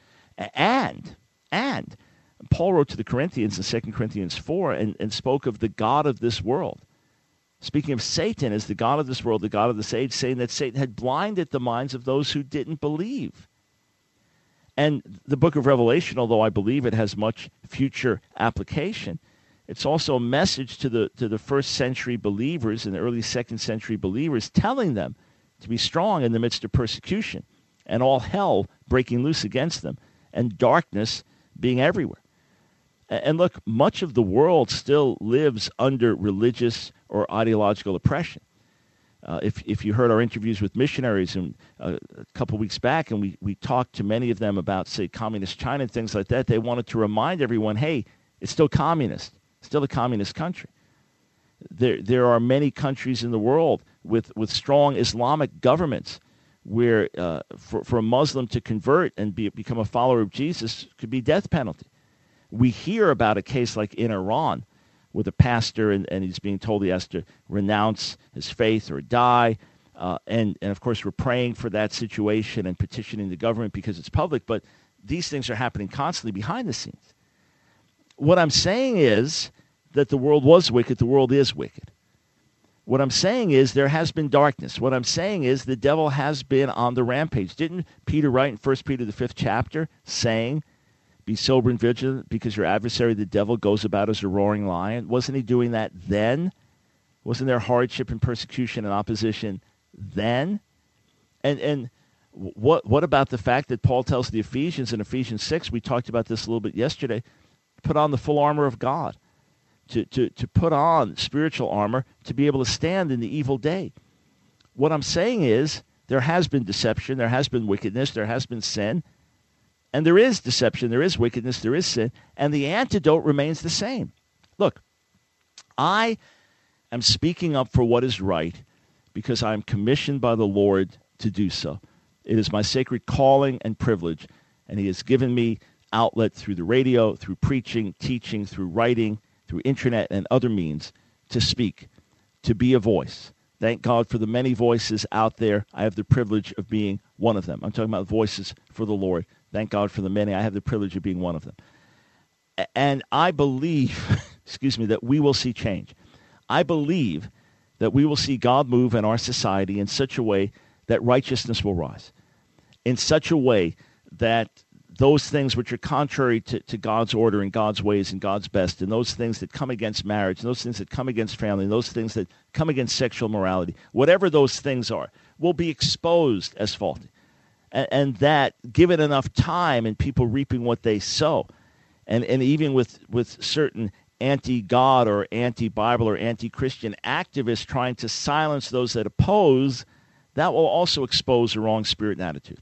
And Paul wrote to the Corinthians in 2 Corinthians 4 and spoke of the God of this world. Speaking of Satan as the God of this world, the God of this age, saying that Satan had blinded the minds of those who didn't believe. And the book of Revelation, although I believe it has much future application, it's also a message to the first century believers and the early second century believers, telling them to be strong in the midst of persecution and all hell breaking loose against them and darkness being everywhere. And look, much of the world still lives under religious or ideological oppression. If you heard our interviews with missionaries a couple weeks back, and we talked to many of them about, say, communist China and things like that, they wanted to remind everyone, hey, it's still communist. Still a communist country. There are many countries in the world with strong Islamic governments where for a Muslim to convert and become a follower of Jesus could be death penalty. We hear about a case like in Iran with a pastor and he's being told he has to renounce his faith or die. And of course, we're praying for that situation and petitioning the government because it's public. But these things are happening constantly behind the scenes. What I'm saying is that the world was wicked, the world is wicked. What I'm saying is there has been darkness. What I'm saying is the devil has been on the rampage. Didn't Peter write in 1 Peter, the 5th chapter, saying, be sober and vigilant because your adversary, the devil, goes about as a roaring lion? Wasn't he doing that then? Wasn't there hardship and persecution and opposition then? And what about the fact that Paul tells the Ephesians in Ephesians 6, we talked about this a little bit yesterday, put on the full armor of God, to put on spiritual armor to be able to stand in the evil day. What I'm saying is there has been deception, there has been wickedness, there has been sin, And there is deception, there is wickedness, there is sin, and the antidote remains the same. Look, I am speaking up for what is right because I am commissioned by the Lord to do so. It is my sacred calling and privilege, and he has given me outlet through the radio, through preaching, teaching, through writing, through internet and other means to speak, to be a voice. Thank God for the many voices out there. I have the privilege of being one of them. I'm talking about voices for the Lord. Thank God for the many. I have the privilege of being one of them. And I believe, that we will see change. I believe that we will see God move in our society in such a way that righteousness will rise, in such a way that those things which are contrary to God's order and God's ways and God's best, and those things that come against marriage, and those things that come against family, and those things that come against sexual morality, whatever those things are, will be exposed as faulty. And that, given enough time and people reaping what they sow, and even with certain anti-God or anti-Bible or anti-Christian activists trying to silence those that oppose, that will also expose the wrong spirit and attitude.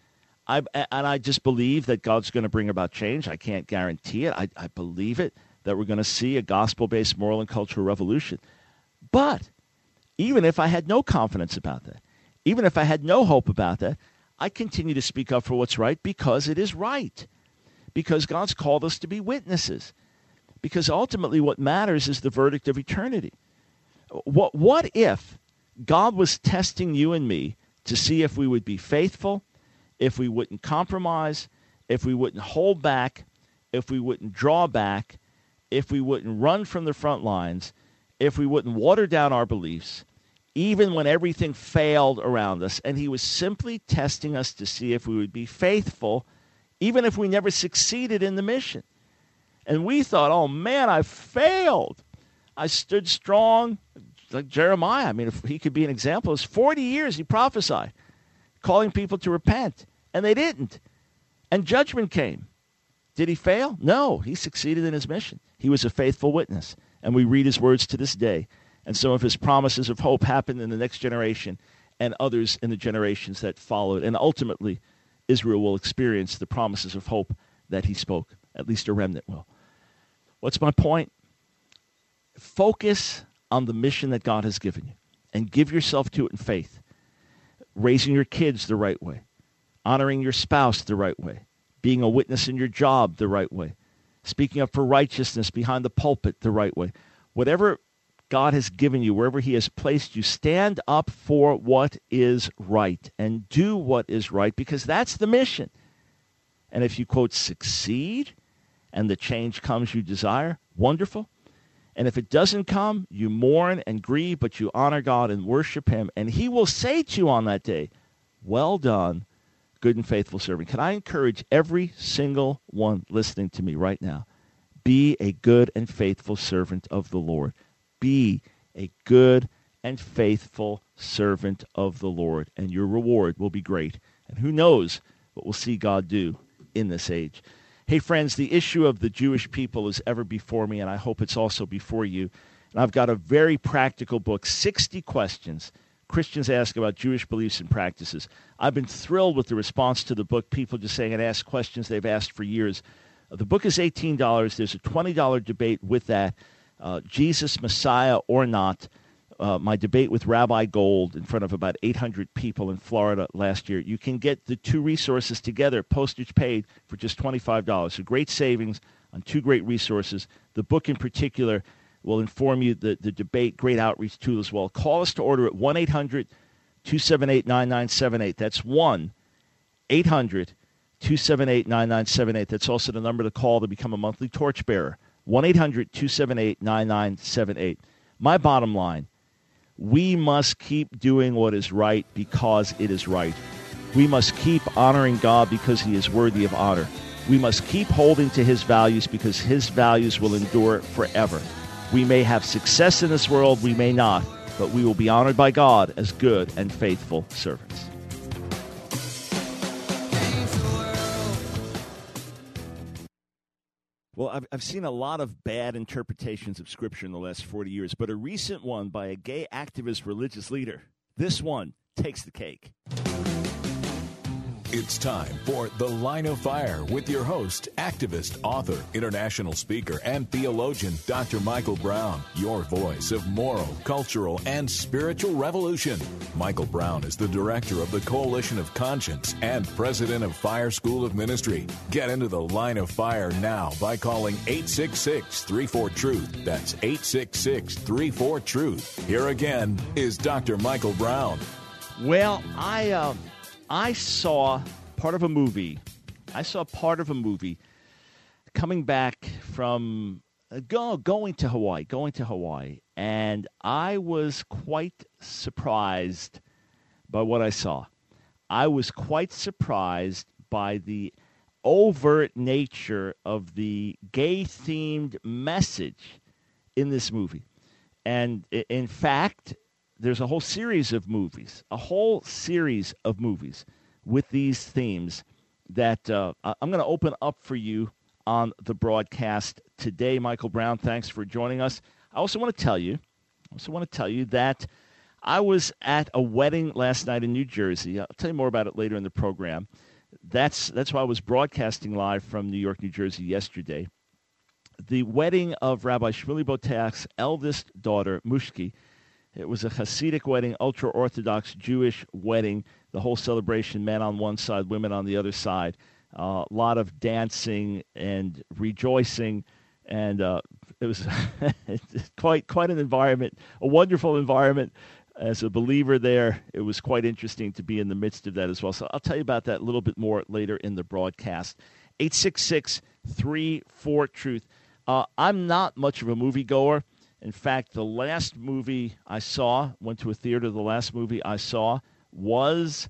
I just believe that God's going to bring about change. I can't guarantee it. I believe it, that we're going to see a gospel-based moral and cultural revolution. But even if I had no confidence about that, even if I had no hope about that, I continue to speak up for what's right because it is right, because God's called us to be witnesses, because ultimately what matters is the verdict of eternity. What if God was testing you and me to see if we would be faithful, if we wouldn't compromise, if we wouldn't hold back, if we wouldn't draw back, if we wouldn't run from the front lines, if we wouldn't water down our beliefs, even when everything failed around us, and he was simply testing us to see if we would be faithful, even if we never succeeded in the mission. And we thought, oh man, I failed. I stood strong, like Jeremiah. I mean, if he could be an example, it was 40 years he prophesied, calling people to repent, and they didn't. And judgment came. Did he fail? No, he succeeded in his mission. He was a faithful witness, and we read his words to this day. And some of his promises of hope happened in the next generation and others in the generations that followed. And ultimately, Israel will experience the promises of hope that he spoke. At least a remnant will. What's my point? Focus on the mission that God has given you and give yourself to it in faith. Raising your kids the right way, honoring your spouse the right way, being a witness in your job the right way, speaking up for righteousness behind the pulpit the right way. Whatever God has given you, wherever he has placed you, stand up for what is right and do what is right, because that's the mission. And if you, quote, succeed and the change comes you desire, wonderful. And if it doesn't come, you mourn and grieve, but you honor God and worship him. And he will say to you on that day, well done, good and faithful servant. Can I encourage every single one listening to me right now, be a good and faithful servant of the Lord. Be a good and faithful servant of the Lord, and your reward will be great. And who knows what we'll see God do in this age. Hey, friends, the issue of the Jewish people is ever before me, and I hope it's also before you. And I've got a very practical book, 60 questions Christians ask about Jewish beliefs and practices. I've been thrilled with the response to the book, people just saying and ask questions they've asked for years. The book is $18. There's a $20 debate with that, Jesus, Messiah or not. My debate with Rabbi Gold in front of about 800 people in Florida last year. You can get the two resources together, postage paid, for just $25. So great savings on two great resources. The book in particular will inform you the debate, great outreach tool as well. Call us to order at 1-800-278-9978. That's 1-800-278-9978. That's also the number to call to become a monthly torchbearer. 1-800-278-9978. My bottom line, we must keep doing what is right because it is right. We must keep honoring God because he is worthy of honor. We must keep holding to his values because his values will endure forever. We may have success in this world, we may not, but we will be honored by God as good and faithful servants. Well, I've seen a lot of bad interpretations of Scripture in the last 40 years, but a recent one by a gay activist religious leader, this one takes the cake. It's time for The Line of Fire with your host, activist, author, international speaker, and theologian, Dr. Michael Brown, your voice of moral, cultural, and spiritual revolution. Michael Brown is the director of the Coalition of Conscience and president of Fire School of Ministry. Get into The Line of Fire now by calling 866-34-TRUTH. That's 866-34-TRUTH. Here again is Dr. Michael Brown. Well, I saw part of a movie. Coming back from going to Hawaii, and I was quite surprised by what I saw. I was quite surprised by the overt nature of the gay-themed message in this movie. And in fact, there's a whole series of movies with these themes that I'm going to open up for you on the broadcast today. Michael Brown, thanks for joining us. I also want to tell you that I was at a wedding last night in New Jersey. I'll tell you more about it later in the program. That's why I was broadcasting live from New York, New Jersey yesterday. The wedding of Rabbi Shmuley Boteach's eldest daughter, Mushki. It was a Hasidic wedding, ultra-Orthodox Jewish wedding. The whole celebration, men on one side, women on the other side. A lot of dancing and rejoicing, and it was quite an environment, a wonderful environment. As a believer there, it was quite interesting to be in the midst of that as well. So I'll tell you about that a little bit more later in the broadcast. 866-34-TRUTH. I'm not much of a moviegoer. In fact, the last movie I saw, went to a theater, the last movie I saw was,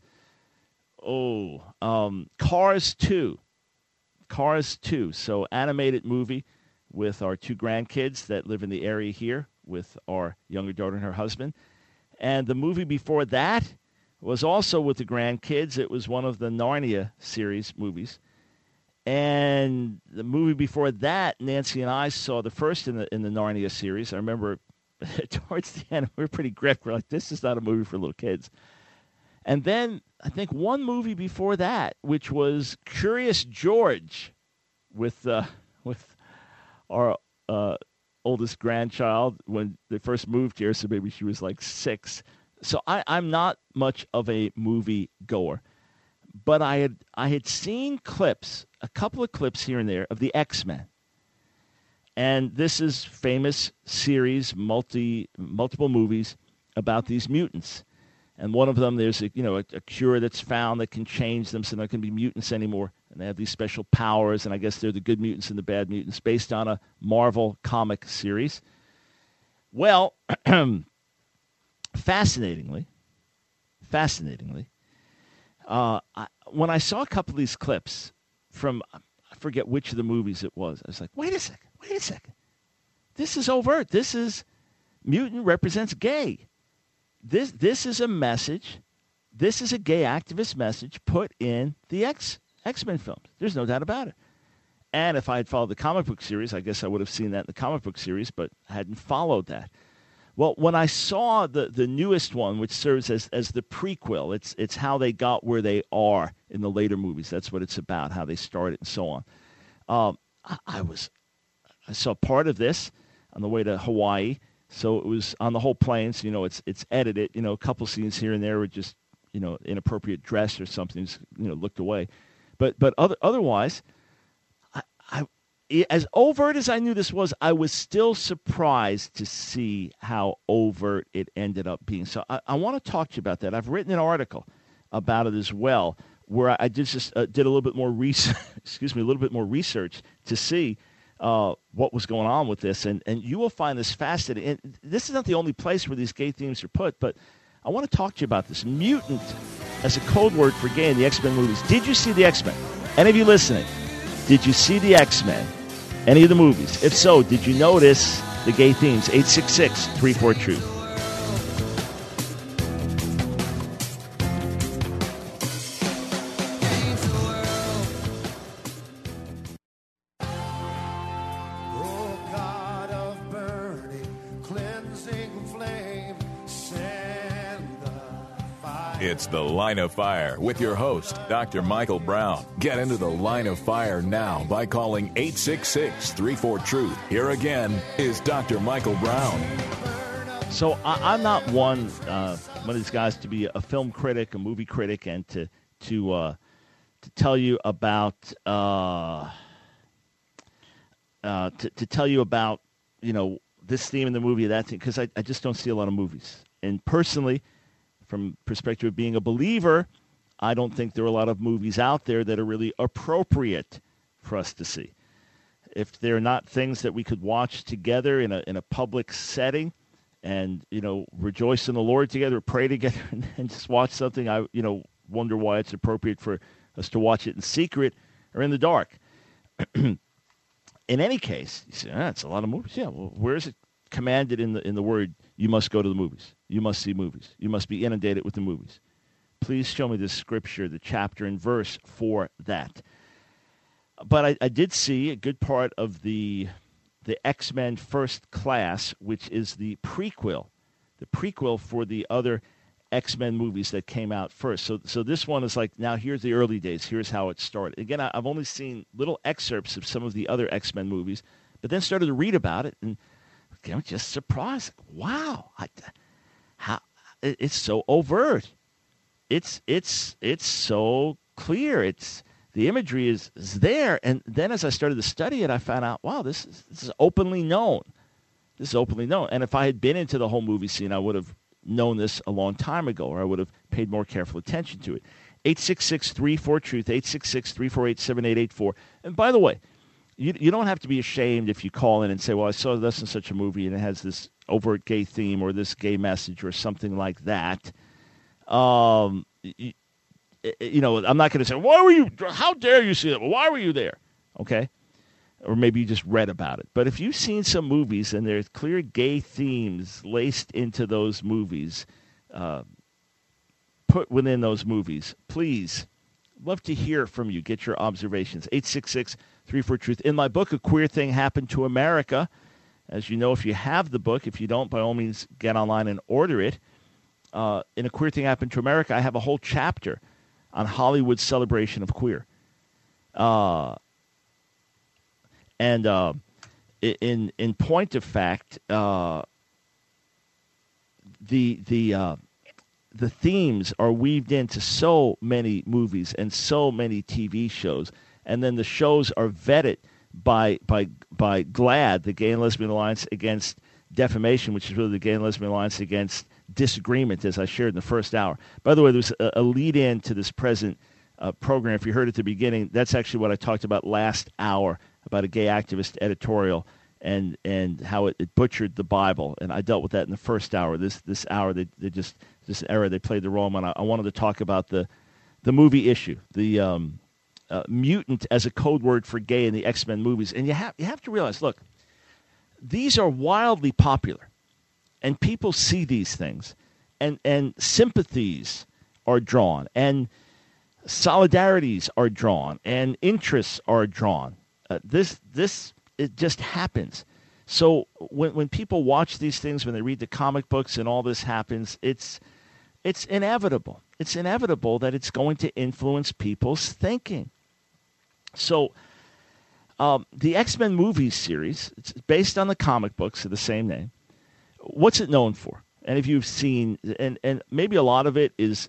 Cars 2. Cars 2. So animated movie with our two grandkids that live in the area here with our younger daughter and her husband. And the movie before that was also with the grandkids. It was one of the Narnia series movies. And the movie before that, Nancy and I saw the first in the Narnia series. I remember towards the end, we were pretty gripped. We're like, this is not a movie for little kids. And then I think one movie before that, which was Curious George with our oldest grandchild when they first moved here. So maybe she was like 6. So I'm not much of a movie goer. But I had seen clips, a couple of clips here and there of the X-Men. And this is famous series, multiple movies about these mutants. And one of them, there's a cure that's found that can change them so they're not going to be mutants anymore. And they have these special powers, and I guess they're the good mutants and the bad mutants, based on a Marvel comic series. Well, fascinatingly, when I saw a couple of these clips from, I forget which of the movies it was, I was like, wait a second. This is overt. This is, mutant represents gay. This is a message. This is a gay activist message put in the X-Men films. There's no doubt about it. And if I had followed the comic book series, I guess I would have seen that in the comic book series, but I hadn't followed that. Well, when I saw the newest one, which serves as the prequel, it's how they got where they are in the later movies. That's what it's about, how they started and so on. I saw part of this on the way to Hawaii, so it was on the whole plane. So it's edited. A couple scenes here and there were just inappropriate dress or something. Just, looked away, but otherwise, I as overt as I knew this was, I was still surprised to see how overt it ended up being. So I want to talk to you about that. I've written an article about it as well, where I just did a little bit more research. A little bit more research to see what was going on with this, and you will find this fascinating. And this is not the only place where these gay themes are put, but I want to talk to you about this. Mutant as a code word for gay in the X-Men movies. Did you see the X-Men? Any of you listening? Did you see the X-Men? Any of the movies? If so, did you notice the gay themes? 866-34-TRUTH. It's The Line of Fire with your host, Dr. Michael Brown. Get into The Line of Fire now by calling 866-34-TRUTH. Here again is Dr. Michael Brown. So I'm not one of these guys to be a film critic, a movie critic, and to tell you about to tell you about this theme in the movie, that thing, because I just don't see a lot of movies. And personally, from perspective of being a believer, I don't think there are a lot of movies out there that are really appropriate for us to see. If they're not things that we could watch together in a public setting, and rejoice in the Lord together, pray together, and just watch something, I wonder why it's appropriate for us to watch it in secret or in the dark. In any case, you say, it's a lot of movies. Yeah, well, where is it commanded in the Word? You must go to the movies. You must see movies. You must be inundated with the movies. Please show me the scripture, the chapter and verse for that. But I did see a good part of the X-Men First Class, which is the prequel for the other X-Men movies that came out first. So this one is like, now here's the early days. Here's how it started. Again, I've only seen little excerpts of some of the other X-Men movies, but then started to read about it, and I'm just surprised. Wow, how it's so overt. It's so clear. The imagery is there, and then as I started to study it, I found out, wow, this is openly known. This is openly known. And if I had been into the whole movie scene, I would have known this a long time ago, or I would have paid more careful attention to it. 866-34-TRUTH, 866-348-7884. And by the way, you don't have to be ashamed if you call in and say, well, I saw this in such a movie, and it has this overt gay theme or this gay message or something like that. I'm not going to say, how dare you see that? Well, why were you there? Okay? Or maybe you just read about it. But if you've seen some movies and there's clear gay themes laced into those movies, put within those movies, please, love to hear from you. Get your observations. 866-34-TRUTH. In my book, A Queer Thing Happened to America, as you know, if you have the book, if you don't, by all means, get online and order it. In A Queer Thing Happened to America, I have a whole chapter on Hollywood's celebration of queer. And in point of fact, the themes are weaved into so many movies and so many TV shows, and then the shows are vetted by GLAAD, the Gay and Lesbian Alliance Against Defamation, which is really the Gay and Lesbian Alliance Against Disagreement, as I shared in the first hour. By the way, there's a lead-in to this present program. If you heard at the beginning, that's actually what I talked about last hour, about a gay activist editorial and how it butchered the Bible. And I dealt with that in the first hour. This hour, they played the wrong one. I wanted to talk about the movie issue, the mutant as a code word for gay in the X-Men movies. And you have to realize, look, these are wildly popular. And people see these things, and sympathies are drawn, and solidarities are drawn, and interests are drawn. It just happens. So when people watch these things, when they read the comic books, and all this happens, it's inevitable. It's inevitable that it's going to influence people's thinking. So the X-Men movies series, it's based on the comic books of the same name. What's it known for? And if you've seen, and maybe a lot of it is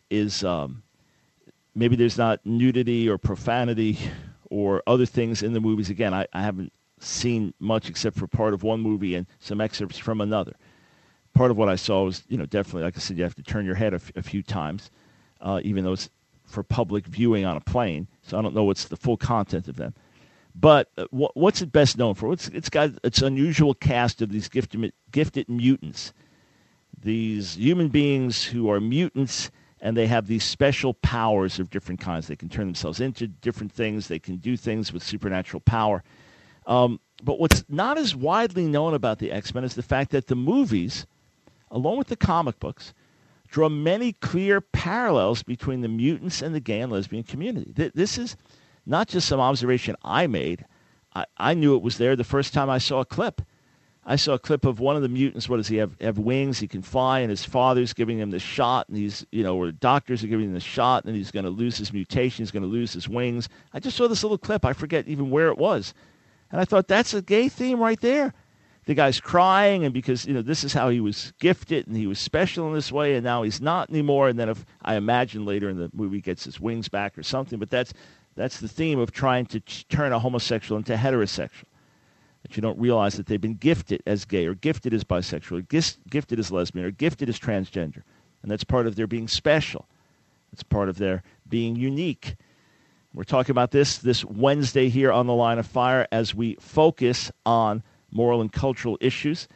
maybe there's not nudity or profanity or other things in the movies. Again, I haven't seen much except for part of one movie and some excerpts from another. Part of what I saw was, definitely, like I said, you have to turn your head a few times, even though it's for public viewing on a plane. So I don't know what's the full content of them. But what's it best known for? It's got its unusual cast of these gifted mutants, these human beings who are mutants, and they have these special powers of different kinds. They can turn themselves into different things. They can do things with supernatural power. But what's not as widely known about the X-Men is the fact that the movies, along with the comic books, draw many clear parallels between the mutants and the gay and lesbian community. This is not just some observation I made. I knew it was there the first time I saw a clip. I saw a clip of one of the mutants. What does he have wings? He can fly, and his father's giving him the shot, and he's, or doctors are giving him the shot, and he's going to lose his mutation. He's going to lose his wings. I just saw this little clip. I forget even where it was. And I thought, that's a gay theme right there. The guy's crying, and because, this is how he was gifted, and he was special in this way, and now he's not anymore. And then if I imagine later in the movie he gets his wings back or something, but that's the theme of trying to turn a homosexual into heterosexual. That you don't realize that they've been gifted as gay or gifted as bisexual or gifted as lesbian or gifted as transgender. And that's part of their being special. It's part of their being unique. We're talking about this Wednesday here on The Line of Fire as we focus on moral and cultural issues.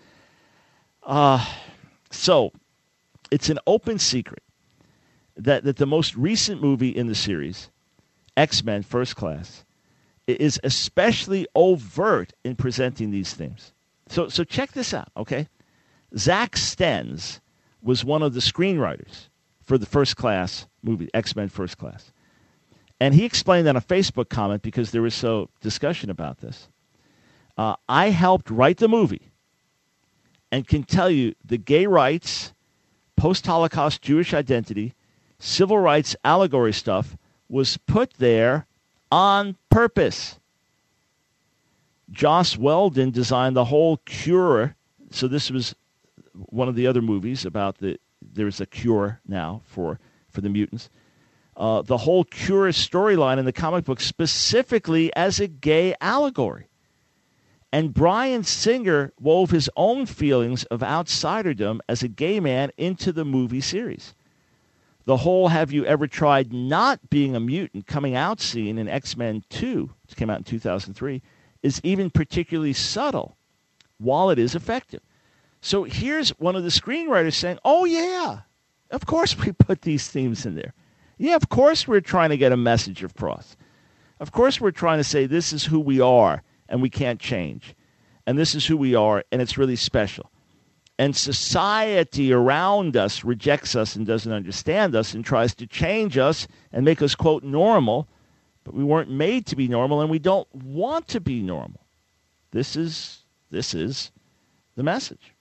So it's an open secret that the most recent movie in the series, X-Men First Class, is especially overt in presenting these themes. So check this out, okay? Zack Stentz was one of the screenwriters for the First Class movie, X-Men First Class. And he explained on a Facebook comment, because there was so discussion about this, I helped write the movie and can tell you the gay rights, post-Holocaust Jewish identity, civil rights allegory stuff was put there on purpose. Joss Whedon designed the whole cure. So this was one of the other movies about there's a cure now for the mutants. The whole cure storyline in the comic book specifically as a gay allegory. And Bryan Singer wove his own feelings of outsiderdom as a gay man into the movie series. The whole "have you ever tried not being a mutant" coming out scene in X-Men 2, which came out in 2003, is even particularly subtle, while it is effective. So here's one of the screenwriters saying, oh yeah, of course we put these themes in there. Yeah, of course we're trying to get a message across. Of course we're trying to say this is who we are and we can't change. And this is who we are and it's really special. And society around us rejects us and doesn't understand us and tries to change us and make us, quote, normal. But we weren't made to be normal, and we don't want to be normal. This is the message.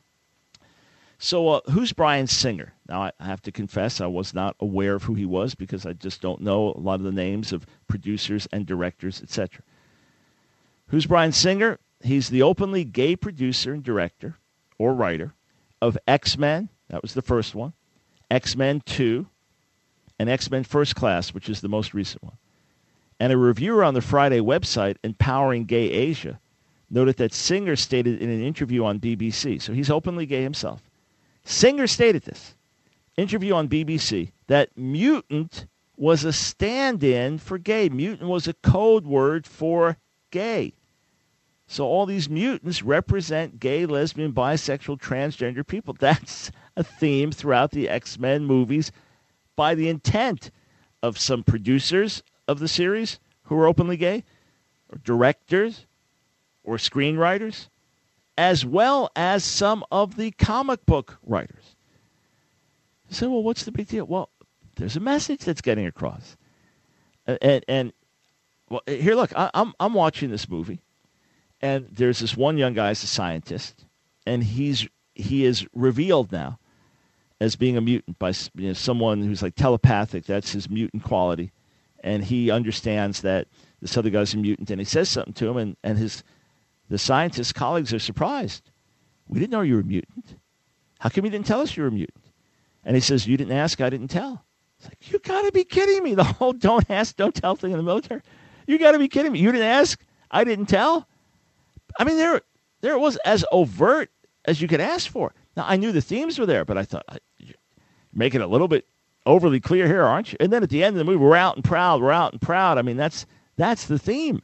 So who's Bryan Singer? Now, I have to confess I was not aware of who he was because I just don't know a lot of the names of producers and directors, etc. Who's Bryan Singer? He's the openly gay producer and director or writer of X-Men, that was the first one, X-Men 2, and X-Men First Class, which is the most recent one. And a reviewer on the Friday website, Empowering Gay Asia, noted that Singer stated in an interview on BBC, so he's openly gay himself. Singer stated this, interview on BBC, that mutant was a stand-in for gay. Mutant was a code word for gay. So all these mutants represent gay, lesbian, bisexual, transgender people. That's a theme throughout the X-Men movies by the intent of some producers of the series who are openly gay, or directors, or screenwriters, as well as some of the comic book writers. You say, well, what's the big deal? Well, there's a message that's getting across. And well, here, look, I'm watching this movie. And there's this one young guy, he's a scientist, and he is revealed now as being a mutant by someone who's like telepathic. That's his mutant quality, and he understands that this other guy's a mutant, and he says something to him, and the scientist colleagues are surprised. We didn't know you were a mutant. How come you didn't tell us you were a mutant? And he says, you didn't ask, I didn't tell. It's like, you got to be kidding me. The whole don't ask, don't tell thing in the military. You got to be kidding me. You didn't ask, I didn't tell. I mean, there it was, as overt as you could ask for. Now, I knew the themes were there, but I thought, you're making it a little bit overly clear here, aren't you? And then at the end of the movie, we're out and proud. I mean, that's the theme.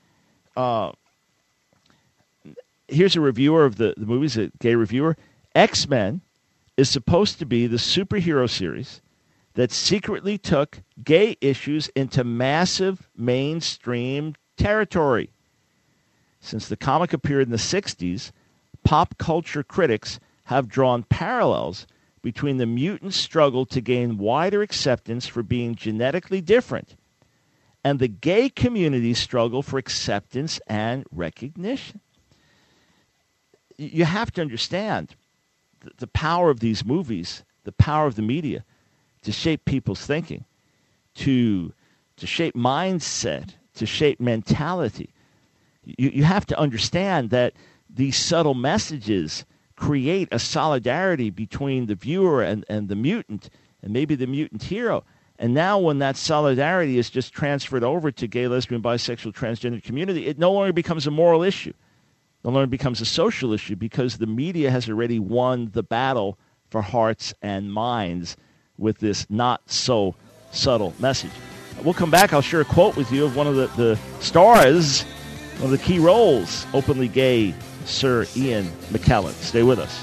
Here's a reviewer of the movies, a gay reviewer. X-Men is supposed to be the superhero series that secretly took gay issues into massive mainstream territory. Since the comic appeared in the 60s, pop culture critics have drawn parallels between the mutant struggle to gain wider acceptance for being genetically different and the gay community's struggle for acceptance and recognition. you have to understand the power of these movies, the power of the media to shape people's thinking, to shape mindset, to shape mentality. You have to understand that these subtle messages create a solidarity between the viewer and the mutant, and maybe the mutant hero. And now when that solidarity is just transferred over to gay, lesbian, bisexual, transgender community, it no longer becomes a moral issue. No longer becomes a social issue because the media has already won the battle for hearts and minds with this not so subtle message. We'll come back. I'll share a quote with you of one of the stars, one of the key roles, openly gay, Sir Ian McKellen. Stay with us.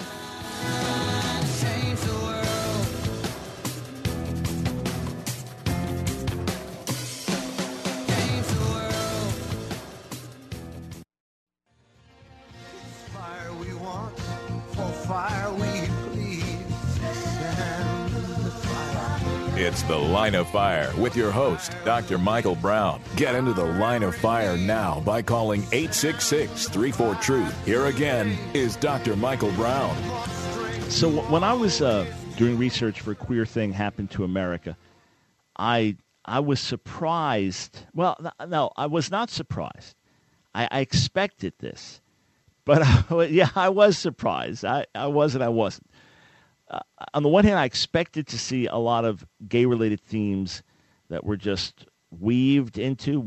It's The Line of Fire with your host, Dr. Michael Brown. Get into the Line of Fire now by calling 866-34-TRUTH. Here again is Dr. Michael Brown. So when I was doing research for Queer Thing Happened to America, I was surprised. Well, no, I was not surprised. I expected this. But, I was surprised. I was and I wasn't. On the one hand, I expected to see a lot of gay-related themes that were just woven into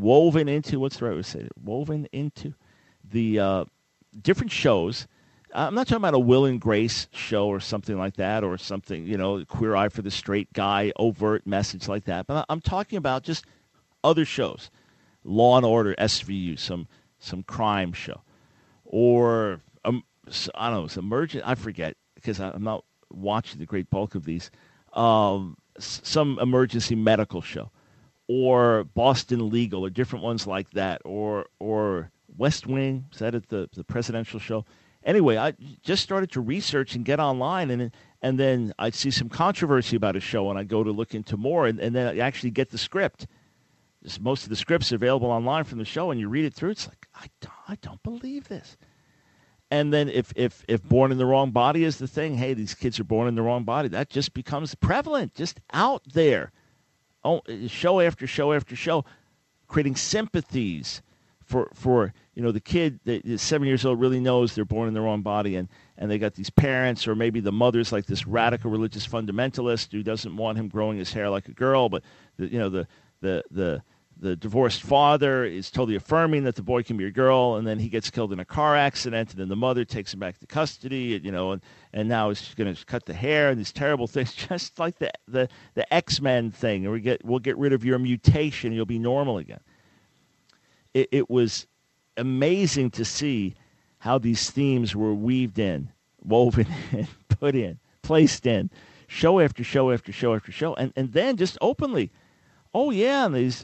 the different shows. I'm not talking about a Will and Grace show or something like that, or something, Queer Eye for the Straight Guy, overt message like that. But I'm talking about just other shows, Law and Order, SVU, some crime show, or I don't know, some emergent. I forget because I'm not watching the great bulk of these. Some emergency medical show, or Boston Legal, or different ones like that, or West Wing. Is that at the presidential show? Anyway, I just started to research and get online, and then I'd see some controversy about a show, and I'd go to look into more, and then I actually get the script. Most of the scripts are available online from the show, and you read it through. It's like, I don't believe this. And then if born in the wrong body is the thing, hey, these kids are born in the wrong body, that just becomes prevalent, just out there. Oh, show after show after show, creating sympathies for the kid that is 7 years old really knows they're born in the wrong body, and they got these parents, or maybe the mother's like this radical religious fundamentalist who doesn't want him growing his hair like a girl, but the divorced father is totally affirming that the boy can be a girl, and then he gets killed in a car accident, and then the mother takes him back to custody, and now she's going to cut the hair and these terrible things, just like the X-Men thing. And we'll get rid of your mutation, you'll be normal again. It was amazing to see how these themes were woven in, put in, placed in, show after show after show after show, and then just openly. Oh yeah, on these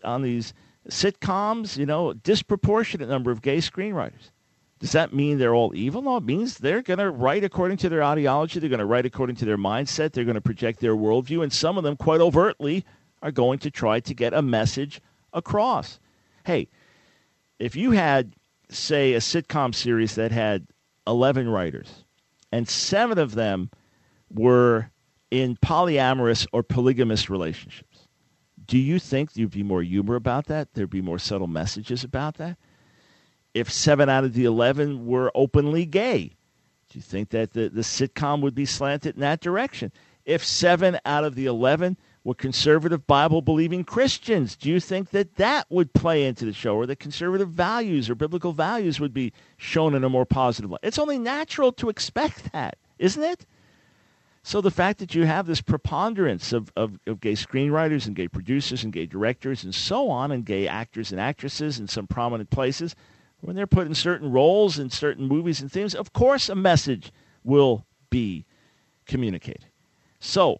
sitcoms, disproportionate number of gay screenwriters. Does that mean they're all evil? No, it means they're going to write according to their ideology. They're going to write according to their mindset. They're going to project their worldview, and some of them, quite overtly, are going to try to get a message across. Hey, if you had, say, a sitcom series that had 11 writers, and 7 of them were in polyamorous or polygamous relationships, do you think there'd be more humor about that? There'd be more subtle messages about that? If 7 out of the 11 were openly gay, do you think that the sitcom would be slanted in that direction? If 7 out of the 11 were conservative Bible-believing Christians, do you think that would play into the show, or that conservative values or biblical values would be shown in a more positive light? It's only natural to expect that, isn't it? So the fact that you have this preponderance of gay screenwriters and gay producers and gay directors and so on, and gay actors and actresses in some prominent places, when they're put in certain roles in certain movies and things, of course a message will be communicated. So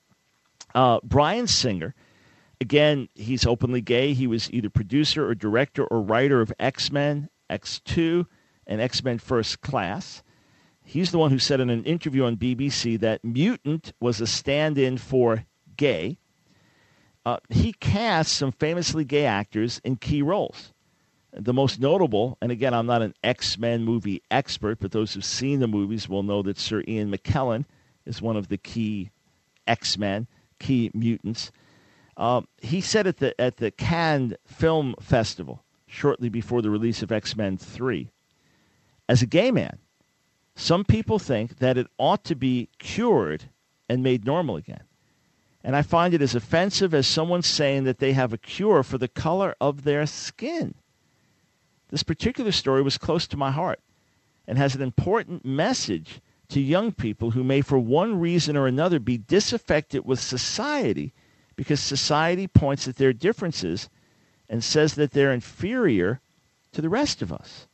Bryan Singer, again, he's openly gay. He was either producer or director or writer of X-Men, X2, and X-Men First Class. He's the one who said in an interview on BBC that mutant was a stand-in for gay. He cast some famously gay actors in key roles. The most notable, and again, I'm not an X-Men movie expert, but those who've seen the movies will know that Sir Ian McKellen is one of the key X-Men, key mutants. He said at the Cannes Film Festival, shortly before the release of X-Men 3, as a gay man, some people think that it ought to be cured and made normal again. And I find it as offensive as someone saying that they have a cure for the color of their skin. This particular story was close to my heart and has an important message to young people who may, for one reason or another, be disaffected with society because society points at their differences and says that they're inferior to the rest of us.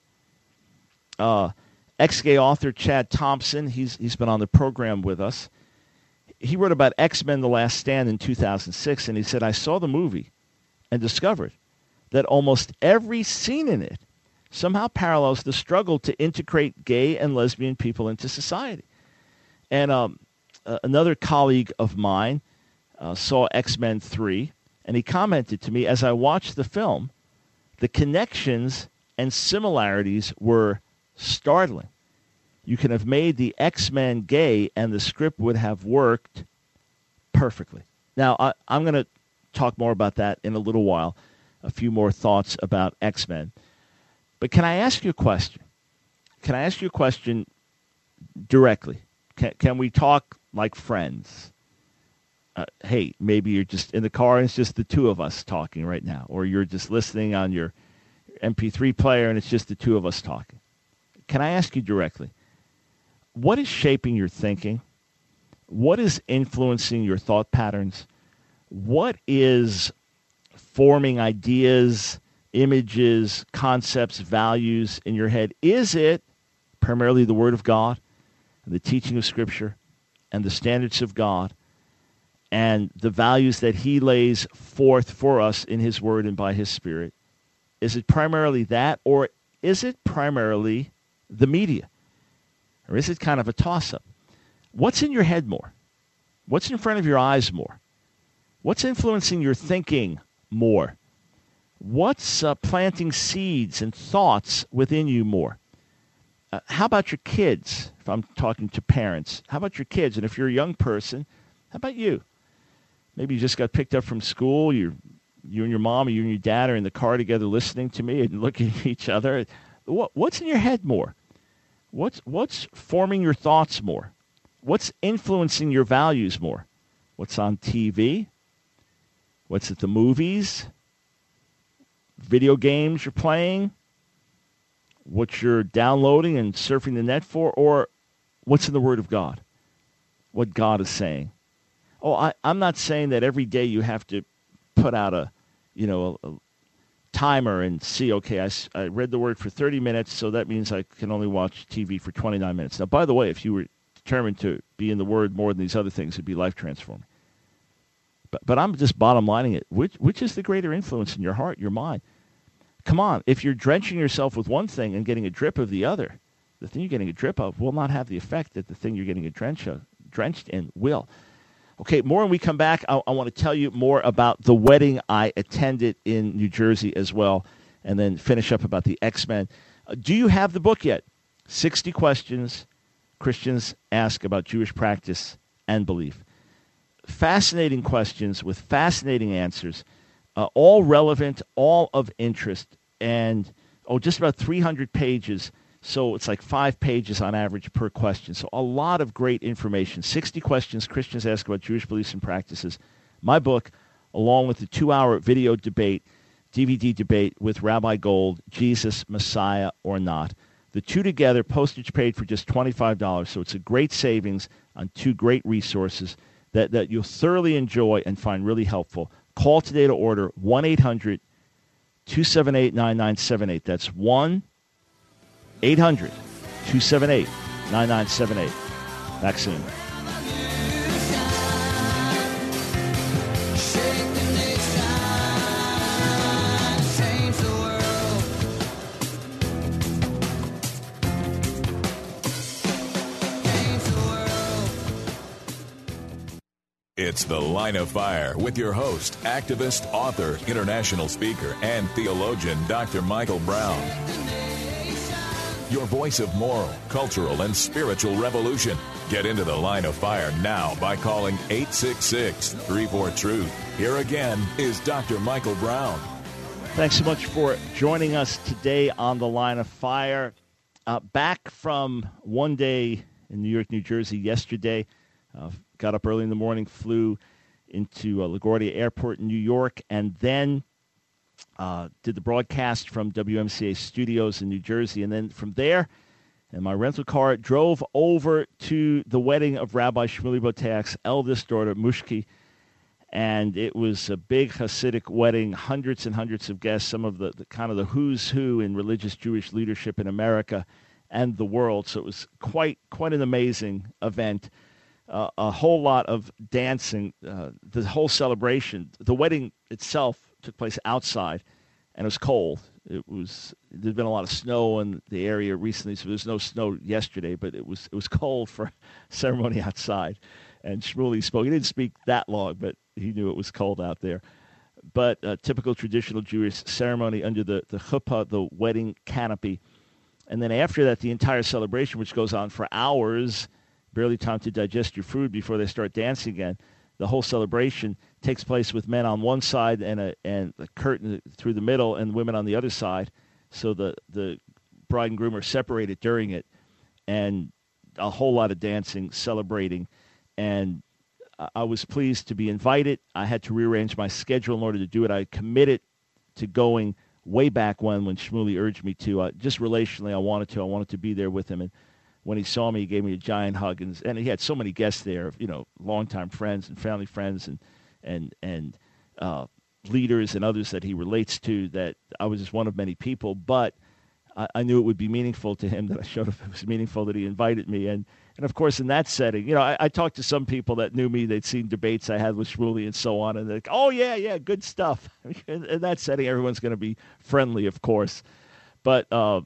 Ex-gay author Chad Thompson, he's been on the program with us. He wrote about X-Men: The Last Stand in 2006, and he said, I saw the movie and discovered that almost every scene in it somehow parallels the struggle to integrate gay and lesbian people into society. And another colleague of mine saw X-Men 3, and he commented to me, as I watched the film, the connections and similarities were startling. You can have made the X-Men gay, and the script would have worked perfectly. Now, I'm going to talk more about that in a little while, a few more thoughts about X-Men. But can I ask you a question? Can I ask you a question directly? Can we talk like friends? Hey, maybe you're just in the car and it's just the two of us talking right now, or you're just listening on your MP3 player and it's just the two of us talking. Can I ask you directly, what is shaping your thinking? What is influencing your thought patterns? What is forming ideas, images, concepts, values in your head? Is it primarily the Word of God, and the teaching of Scripture, and the standards of God, and the values that He lays forth for us in His Word and by His Spirit? Is it primarily that, or is it primarily the media? Or is it kind of a toss-up? What's in your head more? What's in front of your eyes more? What's influencing your thinking more? What's planting seeds and thoughts within you more? How about your kids? If I'm talking to parents, how about your kids? And if you're a young person, how about you? Maybe you just got picked up from school. You and your mom or you and your dad are in the car together listening to me and looking at each other. What's in your head more? What's forming your thoughts more? What's influencing your values more? What's on TV? What's at the movies? Video games you're playing? What you're downloading and surfing the net for? Or what's in the Word of God? What God is saying? Oh, I'm not saying that every day you have to put out a timer and see, okay, I read the Word for 30 minutes, so that means I can only watch TV for 29 minutes. Now, by the way, if you were determined to be in the Word more than these other things, it'd be life-transforming. But I'm just bottom lining it. Which is the greater influence in your heart, your mind? Come on, if you're drenching yourself with one thing and getting a drip of the other, the thing you're getting a drip of will not have the effect that the thing you're getting drenched in will. Okay, more when we come back. I want to tell you more about the wedding I attended in New Jersey as well, and then finish up about the X-Men. Do you have the book yet? 60 Questions Christians Ask About Jewish Practice and Belief. Fascinating questions with fascinating answers, all relevant, all of interest, and just about 300 pages. So it's like 5 pages on average per question. So a lot of great information. 60 Questions Christians Ask About Jewish Beliefs and Practices. My book, along with the 2-hour video debate, DVD debate with Rabbi Gold, Jesus, Messiah, or Not. The two together, postage paid for just $25. So it's a great savings on 2 great resources that you'll thoroughly enjoy and find really helpful. Call today to order 1-800-278-9978. That's 1-800-278-9978. Back soon. It's The Line of Fire with your host, activist, author, international speaker, and theologian, Dr. Michael Brown. Your voice of moral, cultural, and spiritual revolution. Get into The Line of Fire now by calling 866-34-TRUTH. Here again is Dr. Michael Brown. Thanks so much for joining us today on The Line of Fire. Back from one day in New York, New Jersey yesterday. Got up early in the morning, flew into LaGuardia Airport in New York, and then did the broadcast from WMCA Studios in New Jersey. And then from there, in my rental car, drove over to the wedding of Rabbi Shmuley Boteach's eldest daughter, Mushki. And it was a big Hasidic wedding, hundreds and hundreds of guests, some of the kind of the who's who in religious Jewish leadership in America and the world. So it was quite an amazing event. A whole lot of dancing, the whole celebration. The wedding itself took place outside, and it was cold. There'd been a lot of snow in the area recently, so there's no snow yesterday, but it was cold for ceremony outside. And Shmuley spoke. He didn't speak that long, but he knew it was cold out there. But a typical traditional Jewish ceremony under the chuppah, the wedding canopy. And then after that, the entire celebration, which goes on for hours, barely time to digest your food before they start dancing again. The whole celebration takes place with men on one side and a curtain through the middle and women on the other side. So the bride and groom are separated during it, and a whole lot of dancing, celebrating. And I was pleased to be invited. I had to rearrange my schedule in order to do it. I committed to going way back when Shmuley urged me to. Just relationally, I wanted to be there with him. And when he saw me, he gave me a giant hug, and he had so many guests there, longtime friends and family friends and leaders and others that he relates to, that I was just one of many people. But I knew it would be meaningful to him that I showed up. It was meaningful that he invited me. And of course, in that setting, I talked to some people that knew me. They'd seen debates I had with Shmuley and so on, and they're like, oh, yeah, good stuff. In that setting, everyone's going to be friendly, of course. But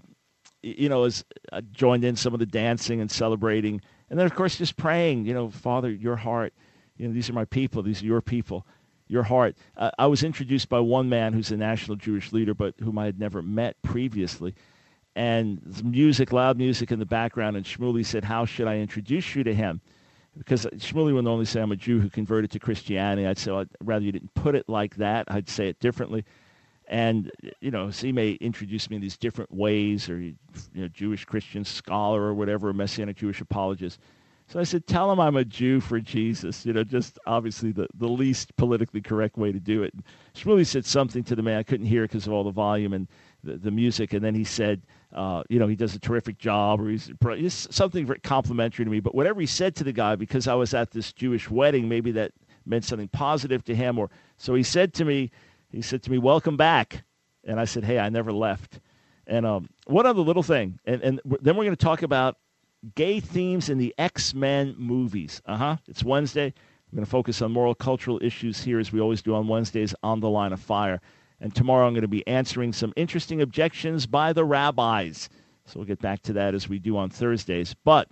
as I joined in some of the dancing and celebrating, and then, of course, just praying, Father, your heart, these are my people, these are your people, your heart. I was introduced by one man who's a national Jewish leader, but whom I had never met previously, and music, loud music in the background, and Shmuley said, how should I introduce you to him? Because Shmuley would only say I'm a Jew who converted to Christianity. I'd say, I'd rather you didn't put it like that. I'd say it differently. And, so he may introduce me in these different ways, or, Jewish Christian scholar or whatever, a Messianic Jewish apologist. So I said, tell him I'm a Jew for Jesus, just obviously the least politically correct way to do it. And Shmuley said something to the man I couldn't hear because of all the volume and the music. And then he said, he does a terrific job, or he's something very complimentary to me. But whatever he said to the guy, because I was at this Jewish wedding, maybe that meant something positive to him. So he said to me, welcome back. And I said, hey, I never left. And one other little thing, and then we're going to talk about gay themes in the X-Men movies. It's Wednesday. I'm going to focus on moral, cultural issues here, as we always do on Wednesdays, on The Line of Fire. And tomorrow I'm going to be answering some interesting objections by the rabbis. So we'll get back to that as we do on Thursdays. But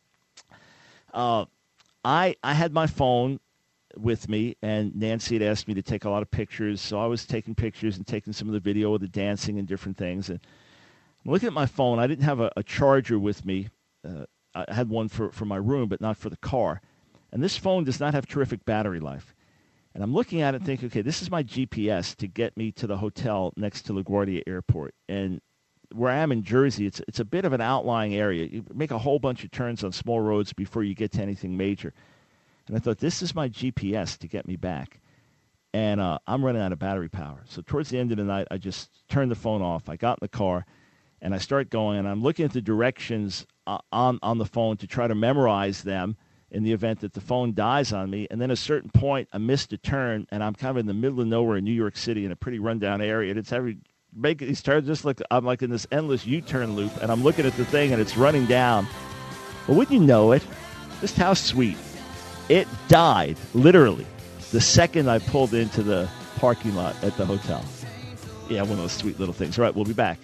I had my phone with me, and Nancy had asked me to take a lot of pictures, so I was taking pictures and taking some of the video of the dancing and different things. And I'm looking at my phone. I didn't have a charger with me. I had one for my room, but not for the car. And this phone does not have terrific battery life. And I'm looking at it and thinking, okay, this is my GPS to get me to the hotel next to LaGuardia Airport. And where I am in Jersey, it's a bit of an outlying area. You make a whole bunch of turns on small roads before you get to anything major. And I thought, this is my GPS to get me back. And I'm running out of battery power. So towards the end of the night, I just turned the phone off. I got in the car, and I start going, and I'm looking at the directions on the phone to try to memorize them in the event that the phone dies on me. And then at a certain point, I missed a turn, and I'm kind of in the middle of nowhere in New York City in a pretty rundown area. And it's making these turns just like I'm like in this endless U-turn loop, and I'm looking at the thing, and it's running down. Well, wouldn't you know it, just how sweet. It died, literally, the second I pulled into the parking lot at the hotel. Yeah, one of those sweet little things. All right, we'll be back.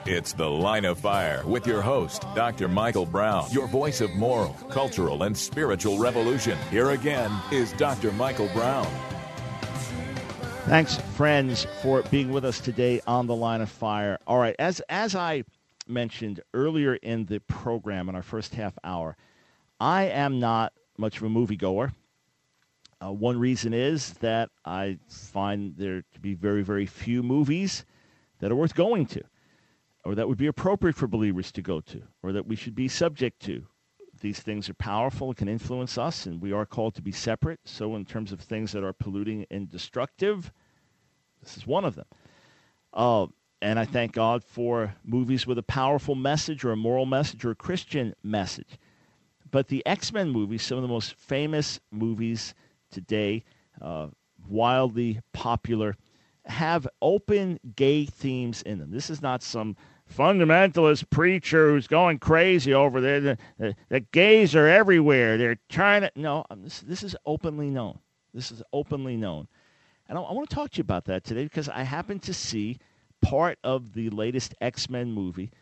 It's The Line of Fire with your host, Dr. Michael Brown, your voice of moral, cultural, and spiritual revolution. Here again is Dr. Michael Brown. Thanks, friends, for being with us today on The Line of Fire. All right, as I mentioned earlier in the program, in our first half hour, I am not much of a moviegoer. One reason is that I find there to be very, very few movies that are worth going to, or that would be appropriate for believers to go to, or that we should be subject to. These things are powerful and can influence us, and we are called to be separate. So in terms of things that are polluting and destructive, this is one of them. And I thank God for movies with a powerful message or a moral message or a Christian message. But the X-Men movies, some of the most famous movies today, wildly popular, have open gay themes in them. This is not some fundamentalist preacher who's going crazy over there. The gays are everywhere. They're trying to... No, this is openly known. This is openly known. And I want to talk to you about that today because I happened to see part of the latest X-Men movie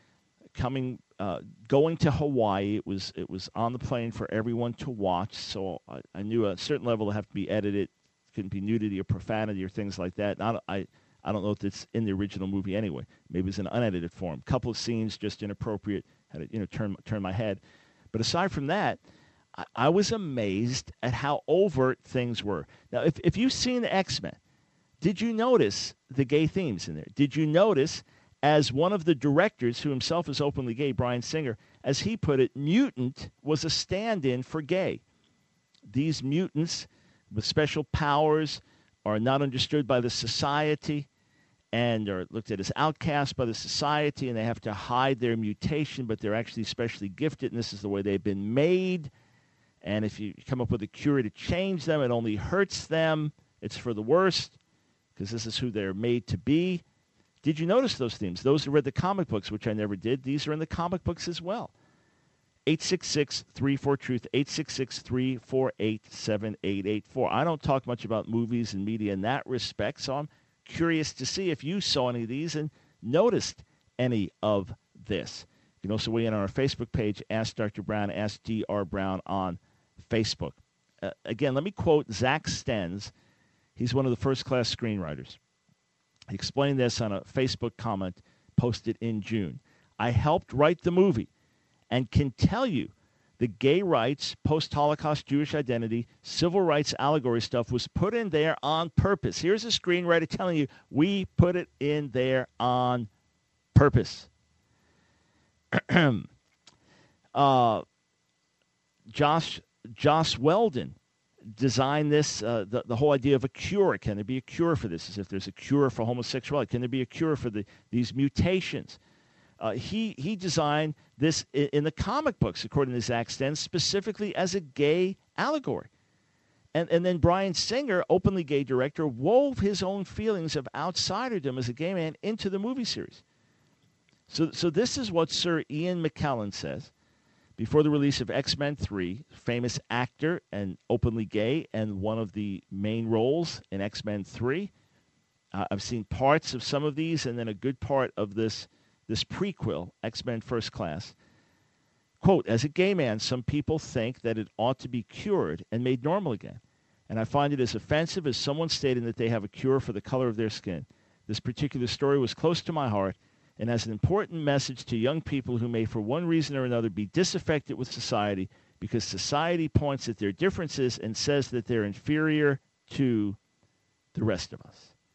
going to Hawaii. It was on the plane for everyone to watch, so I knew a certain level would have to be edited. Couldn't be nudity or profanity or things like that. I don't know if it's in the original movie anyway. Maybe it's an unedited form. A couple of scenes just inappropriate. Had to turn my head. But aside from that, I was amazed at how overt things were. Now, if you've seen the X-Men, did you notice the gay themes in there? Did you notice, as one of the directors, who himself is openly gay, Bryan Singer, as he put it, mutant was a stand-in for gay. These mutants with special powers are not understood by the society and are looked at as outcasts by the society, and they have to hide their mutation, but they're actually specially gifted, and this is the way they've been made. And if you come up with a cure to change them, it only hurts them. It's for the worst because this is who they're made to be. Did you notice those themes? Those who read the comic books, which I never did, these are in the comic books as well. 866-34-TRUTH, 866-348-7884. I don't talk much about movies and media in that respect, so I'm curious to see if you saw any of these and noticed any of this. You can also weigh in on our Facebook page, Ask Dr. Brown, Ask Dr. Brown on Facebook. Again, let me quote Zach Stens. He's one of the first-class screenwriters. He explained this on a Facebook comment posted in June. I helped write the movie and can tell you the gay rights, post-Holocaust Jewish identity, civil rights allegory stuff was put in there on purpose. Here's a screenwriter telling you we put it in there on purpose. Joss Weldon designed this, the whole idea of a cure. Can there be a cure for this? As if there's a cure for homosexuality. Can there be a cure for these mutations? He designed this in the comic books, according to Zach Stens, specifically as a gay allegory. And then Bryan Singer, openly gay director, wove his own feelings of outsiderdom as a gay man into the movie series. So this is what Sir Ian McKellen says. Before the release of X-Men 3, famous actor and openly gay and one of the main roles in X-Men 3. I've seen parts of some of these and then a good part of this prequel, X-Men First Class. Quote, as a gay man, some people think that it ought to be cured and made normal again. And I find it as offensive as someone stating that they have a cure for the color of their skin. This particular story was close to my heart and has an important message to young people who may, for one reason or another, be disaffected with society because society points at their differences and says that they're inferior to the rest of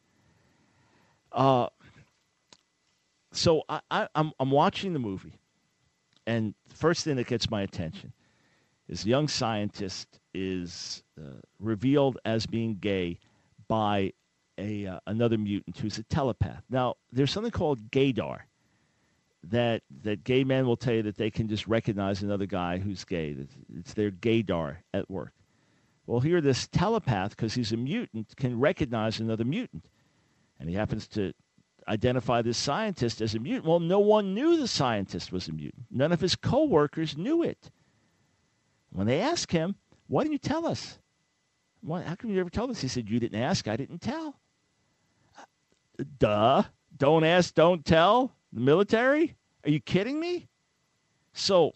us. So I'm watching the movie, and the first thing that gets my attention is a young scientist is revealed as being gay by another mutant who's a telepath. Now, there's something called gaydar that gay men will tell you that they can just recognize another guy who's gay. It's their gaydar at work. Well, here this telepath, because he's a mutant, can recognize another mutant. And he happens to identify this scientist as a mutant. Well, no one knew the scientist was a mutant. None of his coworkers knew it. When they asked him, why didn't you tell us? How come you never told us? He said, you didn't ask, I didn't tell. Duh. Don't ask, don't tell. The military? Are you kidding me? So,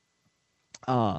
I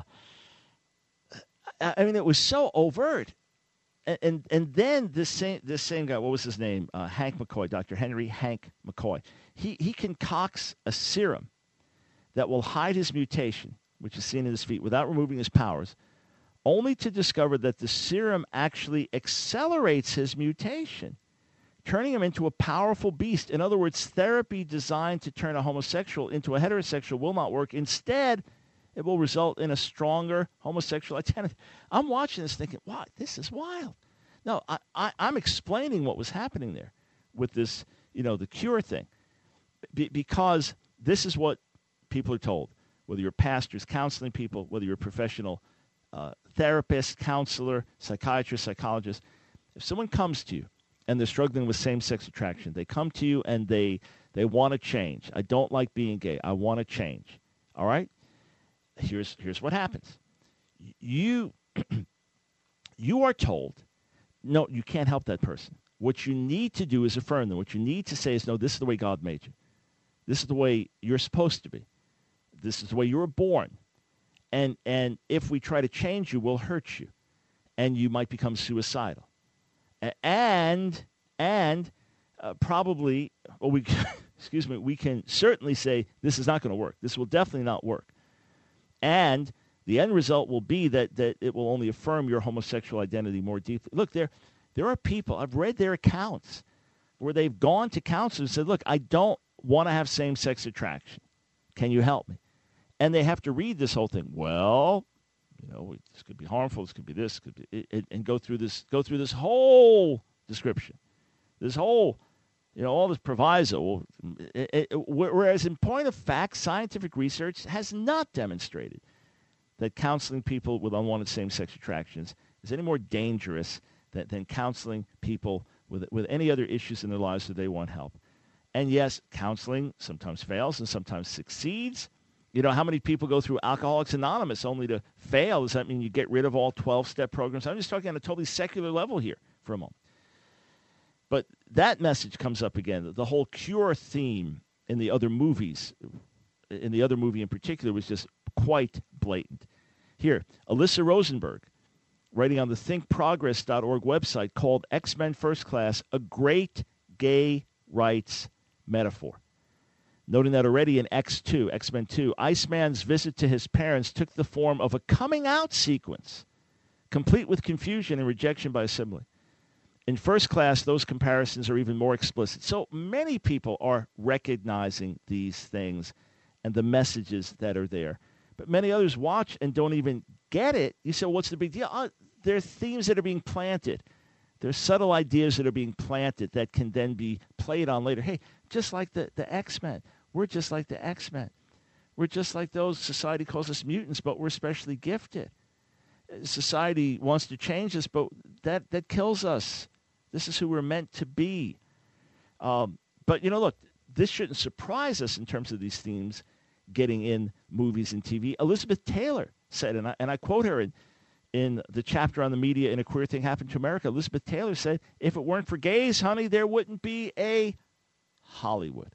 mean, it was so overt. And then this same guy, what was his name? Hank McCoy, Dr. Henry Hank McCoy. He concocts a serum that will hide his mutation, which is seen in his feet, without removing his powers, only to discover that the serum actually accelerates his mutation, turning him into a powerful beast. In other words, therapy designed to turn a homosexual into a heterosexual will not work. Instead, it will result in a stronger homosexual identity. I'm watching this thinking, wow, this is wild. No, I'm explaining what was happening there with this, the cure thing. Because this is what people are told, whether you're pastors, counseling people, whether you're a professional therapist, counselor, psychiatrist, psychologist. If someone comes to you and they're struggling with same-sex attraction, they come to you and they want to change. I don't like being gay. I want to change. All right? Here's what happens. You are told, no, you can't help that person. What you need to do is affirm them. What you need to say is, no, this is the way God made you. This is the way you're supposed to be. This is the way you were born. And if we try to change you, we'll hurt you. And you might become suicidal. And probably, we can certainly say this is not going to work. This will definitely not work. And the end result will be that it will only affirm your homosexual identity more deeply. Look, there are people, I've read their accounts, where they've gone to counselors and said, look, I don't want to have same-sex attraction. Can you help me? And they have to read this whole thing. Well, this could be harmful. This could be this. Could be and go through this whole description, this whole, all this proviso. Whereas in point of fact, scientific research has not demonstrated that counseling people with unwanted same-sex attractions is any more dangerous than counseling people with any other issues in their lives that they want help. And yes, counseling sometimes fails and sometimes succeeds. How many people go through Alcoholics Anonymous only to fail? Does that mean you get rid of all 12-step programs? I'm just talking on a totally secular level here for a moment. But that message comes up again. The whole cure theme in the other movies, in the other movie in particular, was just quite blatant. Here, Alyssa Rosenberg, writing on the thinkprogress.org website, called X-Men First Class a great gay rights metaphor. Noting that already in X-Men 2, Iceman's visit to his parents took the form of a coming out sequence, complete with confusion and rejection by assembly. In First Class, those comparisons are even more explicit. So many people are recognizing these things and the messages that are there. But many others watch and don't even get it. You say, well, what's the big deal? There are themes that are being planted. There's subtle ideas that are being planted that can then be played on later. Hey, just like the X-Men. We're just like the X-Men. We're just like those society calls us mutants, but we're especially gifted. Society wants to change us, but that kills us. This is who we're meant to be. But, look, this shouldn't surprise us in terms of these themes getting in movies and TV. Elizabeth Taylor said, and I quote her in the chapter on the media in A Queer Thing Happened to America, Elizabeth Taylor said, if it weren't for gays, honey, there wouldn't be a Hollywood.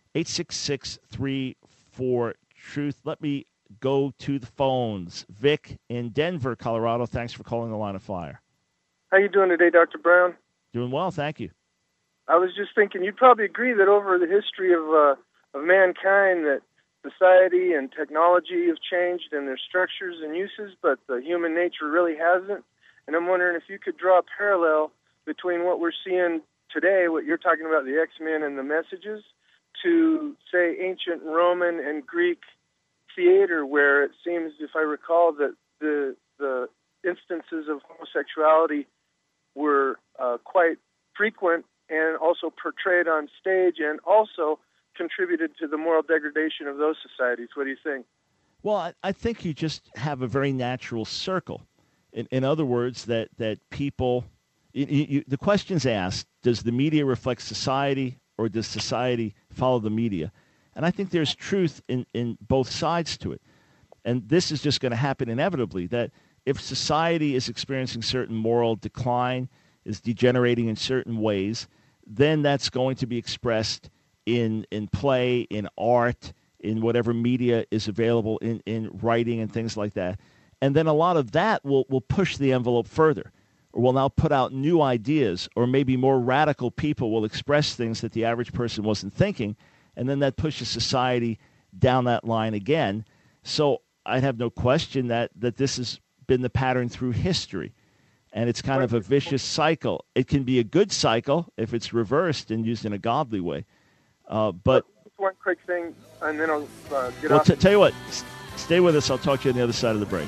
866-34-TRUTH. Let me go to the phones. Vic in Denver, Colorado. Thanks for calling the Line of Fire. How you doing today, Dr. Brown? Doing well, thank you. I was just thinking, you'd probably agree that over the history of mankind, that society and technology have changed in their structures and uses, but the human nature really hasn't. And I'm wondering if you could draw a parallel between what we're seeing today, what you're talking about, the X-Men and the messages, to, say, ancient Roman and Greek theater, where it seems, if I recall, that the instances of homosexuality were quite frequent and also portrayed on stage and also contributed to the moral degradation of those societies. What do you think? Well, I think you just have a very natural circle. In other words, that people, the question's asked, does the media reflect society or does society follow the media? And I think there's truth in both sides to it. And this is just going to happen inevitably, that if society is experiencing certain moral decline, is degenerating in certain ways, then that's going to be expressed in play, in art, in whatever media is available, in writing and things like that. And then a lot of that will push the envelope further, or will now put out new ideas, or maybe more radical people will express things that the average person wasn't thinking, and then that pushes society down that line again. So I have no question that this has been the pattern through history. And it's kind of a vicious cycle. It can be a good cycle if it's reversed and used in a godly way. But one quick thing, and then I'll get off. Well, tell you what, stay with us. I'll talk to you on the other side of the break.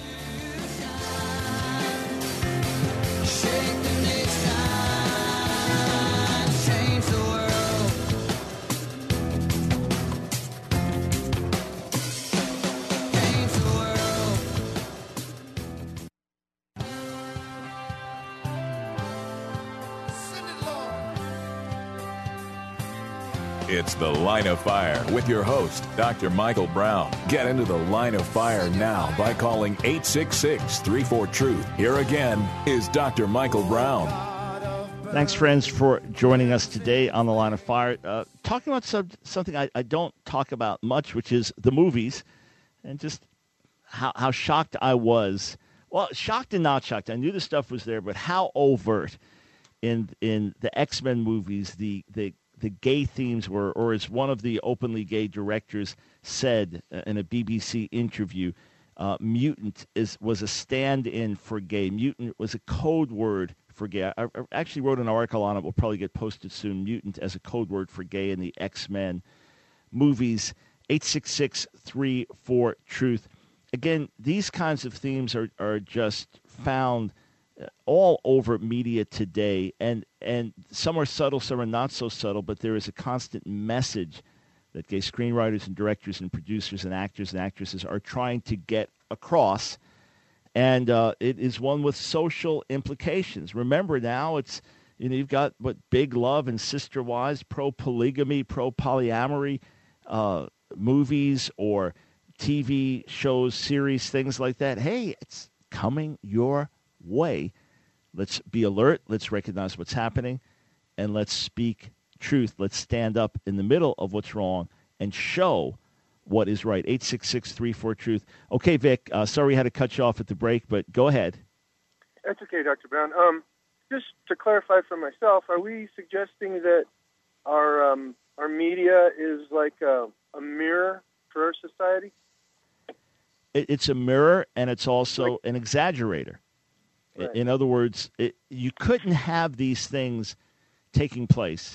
It's The Line of Fire with your host, Dr. Michael Brown. Get into the Line of Fire now by calling 866-34-TRUTH. Here again is Dr. Michael Brown. Thanks, friends, for joining us today on The Line of Fire. Talking about something I don't talk about much, which is the movies, and just how shocked I was. Well, shocked and not shocked. I knew the stuff was there, but how overt in the X-Men movies, the gay themes were, or as one of the openly gay directors said in a BBC interview, mutant was a stand-in for gay. Mutant was a code word for gay. I actually wrote an article on it. Will probably get posted soon. Mutant as a code word for gay in the X-Men movies. 866-34-TRUTH. Again, these kinds of themes are just found all over media today, and some are subtle, some are not so subtle, but there is a constant message that gay screenwriters and directors and producers and actors and actresses are trying to get across, and it is one with social implications. Remember now, it's you've got Big Love and Sister Wives, pro-polygamy, pro-polyamory movies or TV shows, series, things like that. Hey, it's coming your way. Let's be alert. Let's recognize what's happening, and let's speak truth. Let's stand up in the middle of what's wrong and show what is right. 866-34-TRUTH. Okay, Vic, sorry we had to cut you off at the break, but go ahead. That's okay, Dr. Brown. Just to clarify for myself, are we suggesting that our media is like a mirror for our society? It's a mirror, and it's also an exaggerator. Right. In other words, you couldn't have these things taking place,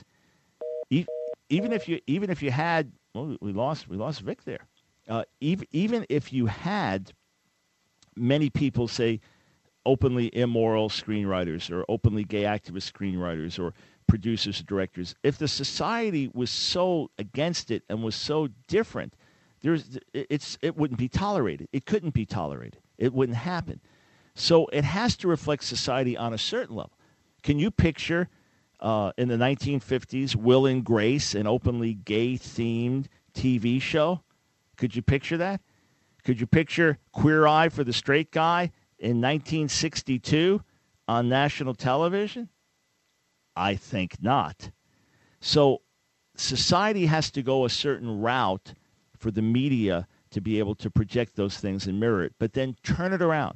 even if you had. Well, we lost Vic there. Even if you had many people say openly immoral screenwriters or openly gay activist screenwriters or producers or directors, if the society was so against it and was so different, it wouldn't be tolerated. It couldn't be tolerated. It wouldn't happen. So it has to reflect society on a certain level. Can you picture in the 1950s Will and Grace, an openly gay-themed TV show? Could you picture that? Could you picture Queer Eye for the Straight Guy in 1962 on national television? I think not. So society has to go a certain route for the media to be able to project those things and mirror it, but then turn it around.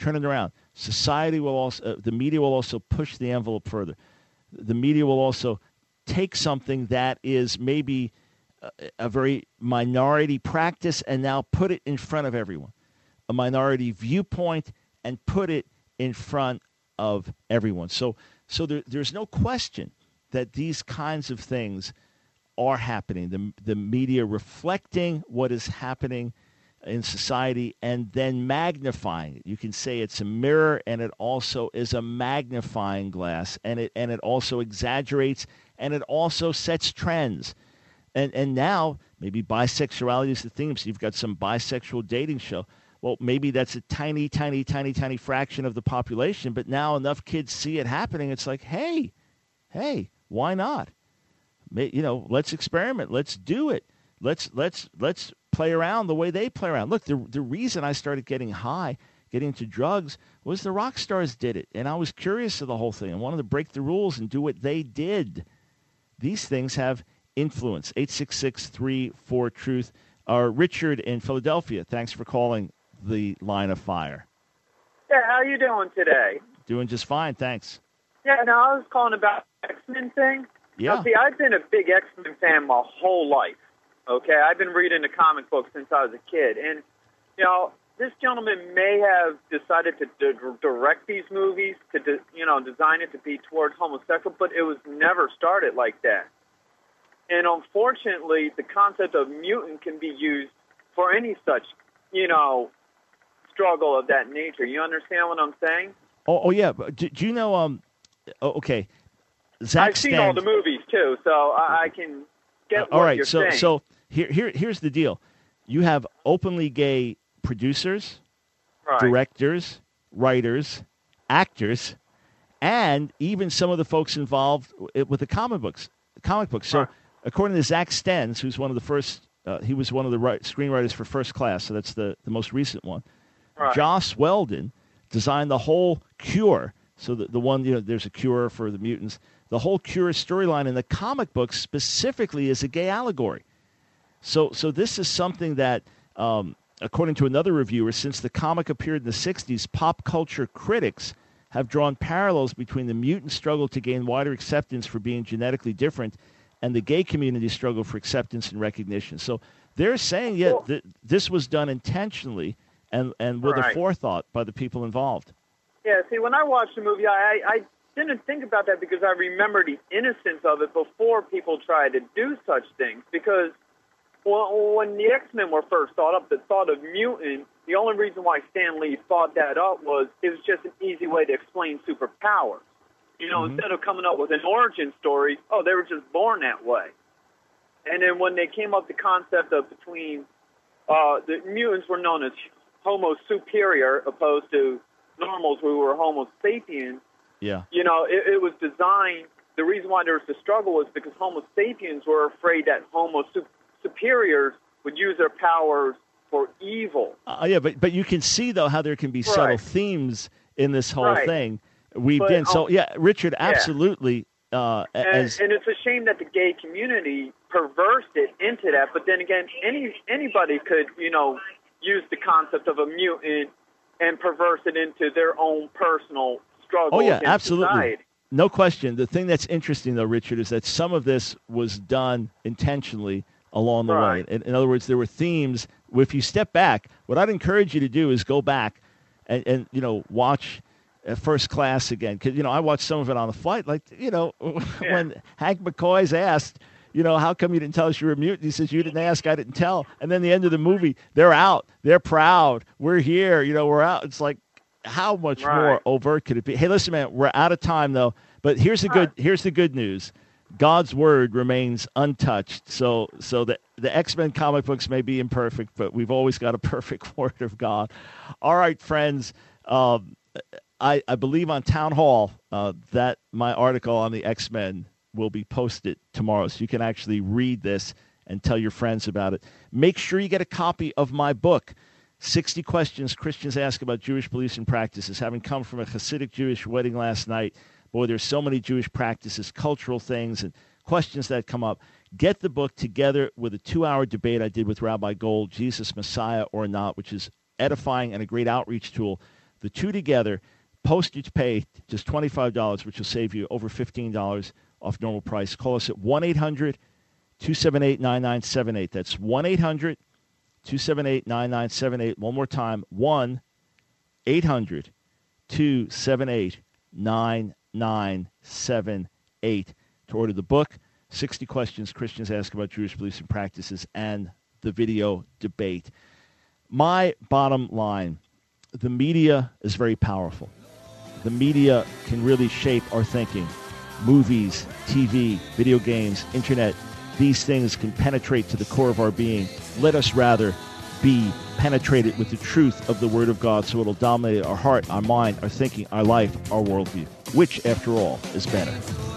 Society will also, the media will also push the envelope further. The media will also take something that is maybe a very minority practice and now put it in front of everyone. A minority viewpoint and put it in front of everyone. So there's no question that these kinds of things are happening. The media reflecting what is happening in society and then magnifying it. You can say it's a mirror, and it also is a magnifying glass, and it also exaggerates, and it also sets trends. And now maybe bisexuality is the theme. So you've got some bisexual dating show. Well, maybe that's a tiny, tiny, tiny, tiny fraction of the population, but now enough kids see it happening. It's like, hey, why not? Let's experiment. Let's do it. Let's play around the way they play around. Look, the reason I started getting into drugs, was the rock stars did it. And I was curious of the whole thing. I wanted to break the rules and do what they did. These things have influence. 866-34-TRUTH. Richard in Philadelphia, thanks for calling the Line of Fire. Yeah, how you doing today? Doing just fine, thanks. Yeah, no, I was calling about the X-Men thing. Yeah. Now, see, I've been a big X-Men fan my whole life, okay? I've been reading the comic books since I was a kid. And, you know, this gentleman may have decided to direct these movies, to, design it to be towards homosexual, but it was never started like that. And unfortunately, the concept of mutant can be used for any such, struggle of that nature. You understand what I'm saying? Oh yeah. Do you know? Okay. I've seen all the movies too, so I can get what you're saying. So here's the deal: you have openly gay producers, directors, writers, actors, and even some of the folks involved with the comic books. So, according to Zach Stens, who's one of the first, he was one of the screenwriters for First Class, so that's the most recent one. Right. Joss Whedon designed the whole Cure, so the one, there's a cure for the mutants. The whole Cure storyline in the comic books specifically is a gay allegory. So this is something that, according to another reviewer, since the comic appeared in the 60s, pop culture critics have drawn parallels between the mutant struggle to gain wider acceptance for being genetically different and the gay community's struggle for acceptance and recognition. So they're saying, this was done intentionally and with a forethought by the people involved. Yeah, see, when I watched the movie, I didn't think about that because I remember the innocence of it before people tried to do such things. Because when the X-Men were first thought up, the thought of mutant, the only reason why Stan Lee thought that up was it was just an easy way to explain superpowers. Instead of coming up with an origin story, they were just born that way. And then when they came up with the concept of between the mutants were known as Homo superior opposed to normals who were Homo sapiens. Yeah. It was designed. The reason why there was the struggle was because Homo sapiens were afraid that Homo superiors would use their powers for evil. But you can see though how there can be subtle themes in this whole thing weaved in. So Richard, absolutely. And it's a shame that the gay community perversed it into that. But then again, anybody could use the concept of a mutant and perverse it into their own personal struggle. Oh yeah, absolutely. Society. No question. The thing that's interesting though, Richard, is that some of this was done intentionally along the way. In other words, there were themes. If you step back, what I'd encourage you to do is go back and watch First Class again. Because, I watched some of it on the flight. Like, when Hank McCoy's asked, how come you didn't tell us you were a mutant? He says, you didn't ask, I didn't tell. And then the end of the movie, they're out. They're proud. We're here. We're out. It's like, how much more overt could it be? Hey, listen, man, we're out of time, though. But here's the good news. God's word remains untouched. So the X-Men comic books may be imperfect, but we've always got a perfect word of God. All right, friends. I believe on Town Hall that my article on the X-Men will be posted tomorrow, so you can actually read this and tell your friends about it. Make sure you get a copy of my book, 60 Questions Christians Ask About Jewish Beliefs and Practices. Having come from a Hasidic Jewish wedding last night, boy, there's so many Jewish practices, cultural things, and questions that come up. Get the book together with a 2-hour debate I did with Rabbi Gold, Jesus Messiah or Not, which is edifying and a great outreach tool. The two together, postage paid, just $25, which will save you over $15 off normal price. Call us at 1-800-278-9978. That's 1-800-278-9978. One more time, 1-800-278-9978 to order the book, 60 Questions Christians Ask About Jewish Beliefs and Practices, and the video debate. My bottom line, the media is very powerful. The media can really shape our thinking. Movies, TV, video games, internet, these things can penetrate to the core of our being. Let us rather be penetrated with the truth of the Word of God so it'll dominate our heart, our mind, our thinking, our life, our worldview. Which, after all, is better?